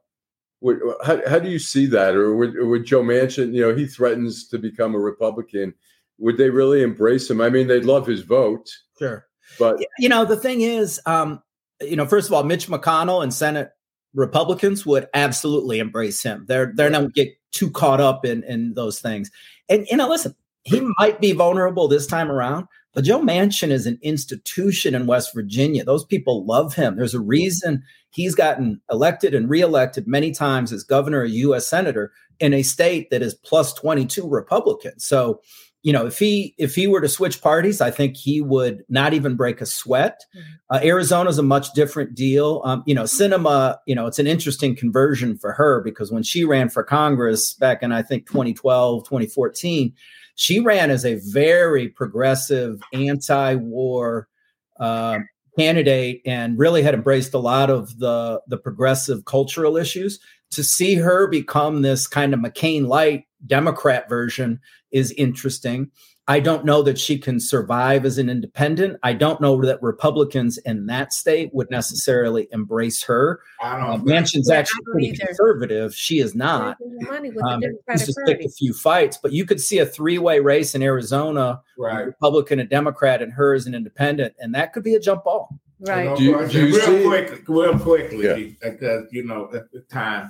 do you see that? Or would Joe Manchin, he threatens to become a Republican. Would they really embrace him? I mean, they'd love his vote. Sure. But, the thing is, first of all, Mitch McConnell and Senate Republicans would absolutely embrace him. They're not get too caught up in those things. And, listen, he might be vulnerable this time around, but Joe Manchin is an institution in West Virginia. Those people love him. There's a reason he's gotten elected and reelected many times as governor or U.S. senator in a state that is plus 22 Republican. So, if he were to switch parties, I think he would not even break a sweat. Arizona's a much different deal. Sinema, it's an interesting conversion for her, because when she ran for Congress back in, I think, 2012, 2014, she ran as a very progressive, anti-war candidate and really had embraced a lot of the progressive cultural issues. To see her become this kind of McCain-light Democrat version is interesting. I don't know that she can survive as an independent. I don't know that Republicans in that state would necessarily embrace her. Manchin's actually pretty conservative. She is not. She's just picked a few fights, but you could see a 3-way race in Arizona, Republican and Democrat, and her as an independent, and that could be a jump ball. Right. Real quickly, because at the time,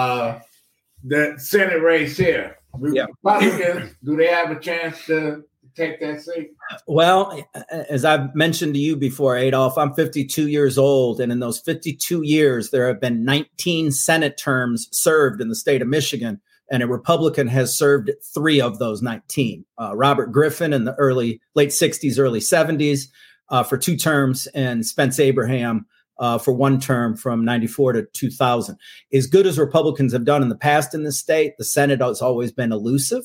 the Senate race here, Republicans, do they have a chance to take that seat? Well, as I've mentioned to you before, Adolph, I'm 52 years old. And in those 52 years, there have been 19 Senate terms served in the state of Michigan. And a Republican has served 3 of those 19. Robert Griffin in the late 60s, early 70s for 2 terms, and Spence Abraham for 1 term from 94 to 2000. As good as Republicans have done in the past in this state, the Senate has always been elusive.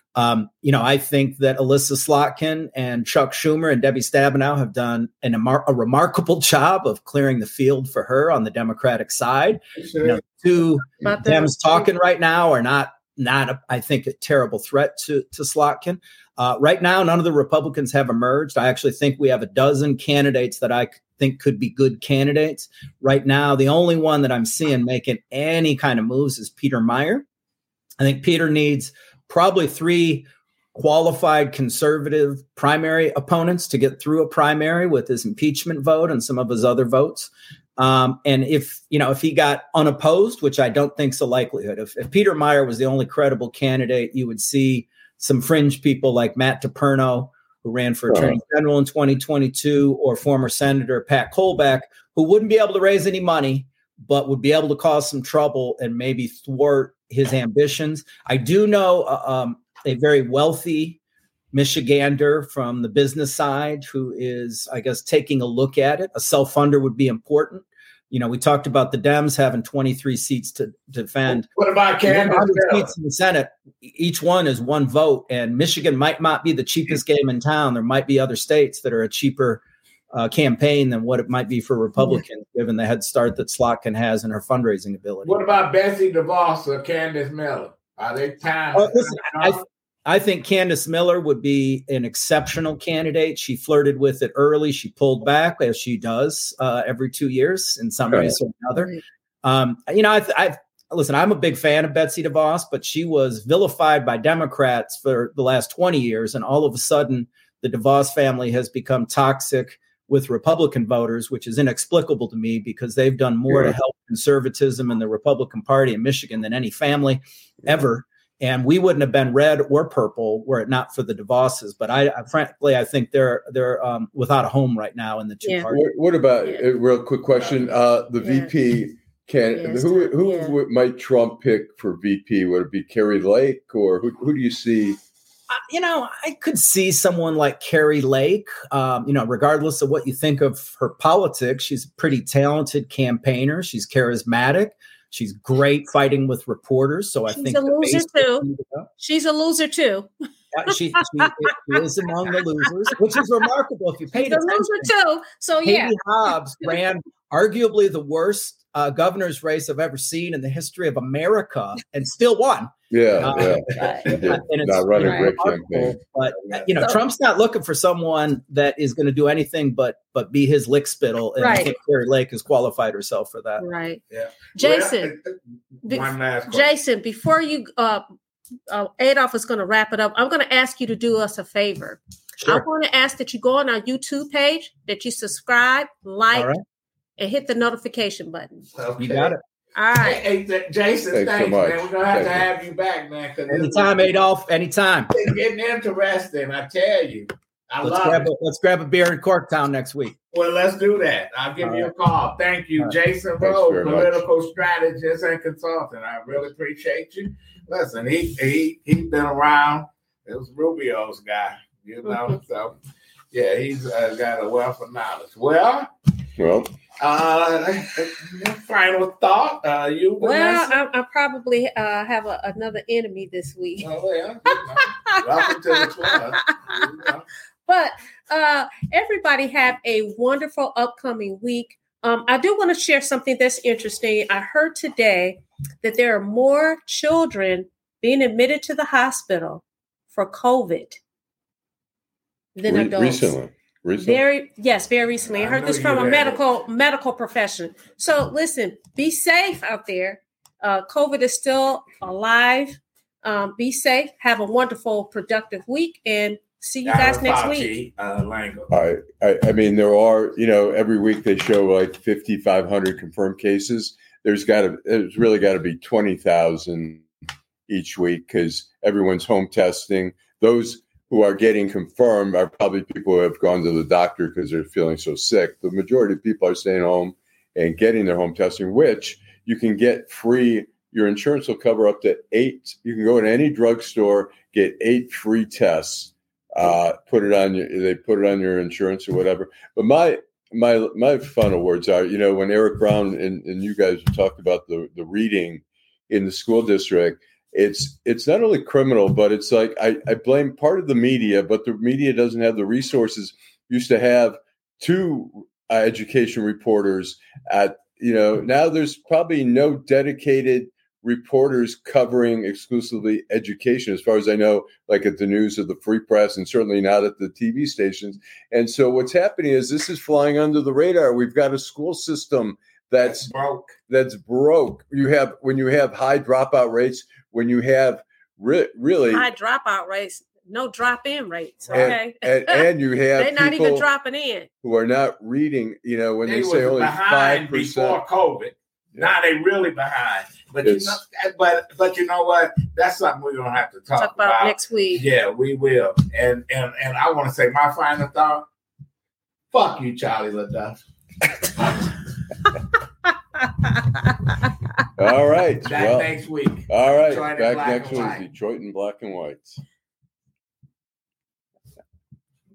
I think that Alyssa Slotkin and Chuck Schumer and Debbie Stabenow have done a remarkable job of clearing the field for her on the Democratic side. Sure. 2 Dems talking right now are not I think, a terrible threat to Slotkin. Right now, none of the Republicans have emerged. I actually think we have a dozen candidates that I think could be good candidates. Right now, the only one that I'm seeing making any kind of moves is Peter Meijer. I think Peter needs probably 3 qualified conservative primary opponents to get through a primary with his impeachment vote and some of his other votes. And if he got unopposed, which I don't think is a likelihood, if Peter Meijer was the only credible candidate, you would see some fringe people like Matt DePerno, who ran for Attorney General in 2022, or former Senator Pat Kolbeck, who wouldn't be able to raise any money, but would be able to cause some trouble and maybe thwart his ambitions. I do know a very wealthy Michigander from the business side who is, I guess, taking a look at it. A self-funder would be important. We talked about the Dems having 23 seats to defend. What about Candace seats in the Senate? Each one is 1 vote, and Michigan might not be the cheapest game in town. There might be other states that are a cheaper campaign than what it might be for Republicans, given the head start that Slotkin has in her fundraising ability. What about Betsy DeVos or Candace Miller? Are they time? I think Candace Miller would be an exceptional candidate. She flirted with it early. She pulled back, as she does every 2 years in some ways or another. Listen, I'm a big fan of Betsy DeVos, but she was vilified by Democrats for the last 20 years. And all of a sudden, the DeVos family has become toxic with Republican voters, which is inexplicable to me because they've done more to help conservatism in the Republican Party in Michigan than any family ever. And we wouldn't have been red or purple were it not for the DeVosses. But frankly, I think they're without a home right now in the 2 parties. What about a real quick question? The VP candidate, who might Trump pick for VP? Would it be Carrie Lake, or who do you see? I could see someone like Carrie Lake. Regardless of what you think of her politics, she's a pretty talented campaigner. She's charismatic. She's great fighting with reporters. So she's a loser too. She's a loser too. She is among the losers, which is remarkable if you paid attention. She's a loser too. So Katie Hobbs ran arguably the worst governor's race I've ever seen in the history of America, and still won. And it's not running a great campaign. But Trump's not looking for someone that is going to do anything but be his lick spittle. And I think Carrie Lake has qualified herself for that. Right. Yeah. Jason. One last question. Jason, before you Adolph is going to wrap it up, I'm going to ask you to do us a favor. Sure. I want to ask that you go on our YouTube page, that you subscribe, like, and hit the notification button. Okay. You got it. All right. Hey, Jason, thanks so much. man. We're going to have to have you back, man. Anytime, Adolph. Anytime. It's getting interesting, I tell you. Let's grab a beer in Corktown next week. Well, let's do that. I'll give you a call. Thank you, Jason Rowe, political strategist and consultant. I really appreciate you. Listen, he's been around. It was Rubio's guy, So, yeah, he's got a wealth of knowledge. Well, final thought. I probably have another enemy this week. Oh, yeah. Welcome to the club. But everybody have a wonderful upcoming week. I do want to share something that's interesting. I heard today that there are more children being admitted to the hospital for COVID than adults. Recently? Very recently. I heard this from a medical profession. So listen, be safe out there. COVID is still alive. Be safe. Have a wonderful, productive week, and see you guys next week. I mean, there are, every week they show like 5,500 confirmed cases. There's really got to be 20,000 each week because everyone's home testing. Those who are getting confirmed are probably people who have gone to the doctor because they're feeling so sick. The majority of people are staying home and getting their home testing, which you can get free. Your insurance will cover up to 8. You can go to any drugstore, get 8 free tests. Put it on your insurance or whatever. But my final words are, when Eric Brown and you guys talked about the reading in the school district, it's not only criminal, but it's like I blame part of the media, but the media doesn't have the resources. Used to have 2 education reporters at, now there's probably no dedicated reporters covering exclusively education, as far as I know, like at the News or the Free Press, and certainly not at the TV stations. And so what's happening is this is flying under the radar. We've got a school system that's broke. When you have high dropout rates, when you have really high dropout rates, no drop-in rates. Okay, and you have they're not even dropping in who are not reading. When they say only 5% before COVID. Now they really behind. But you know what? That's something we're gonna have to talk about next week. Yeah, we will. And I want to say my final thought. Fuck you, Charlie LaDuff. All right. Back next week. All right. Detroit Back next week. Detroit in black and white.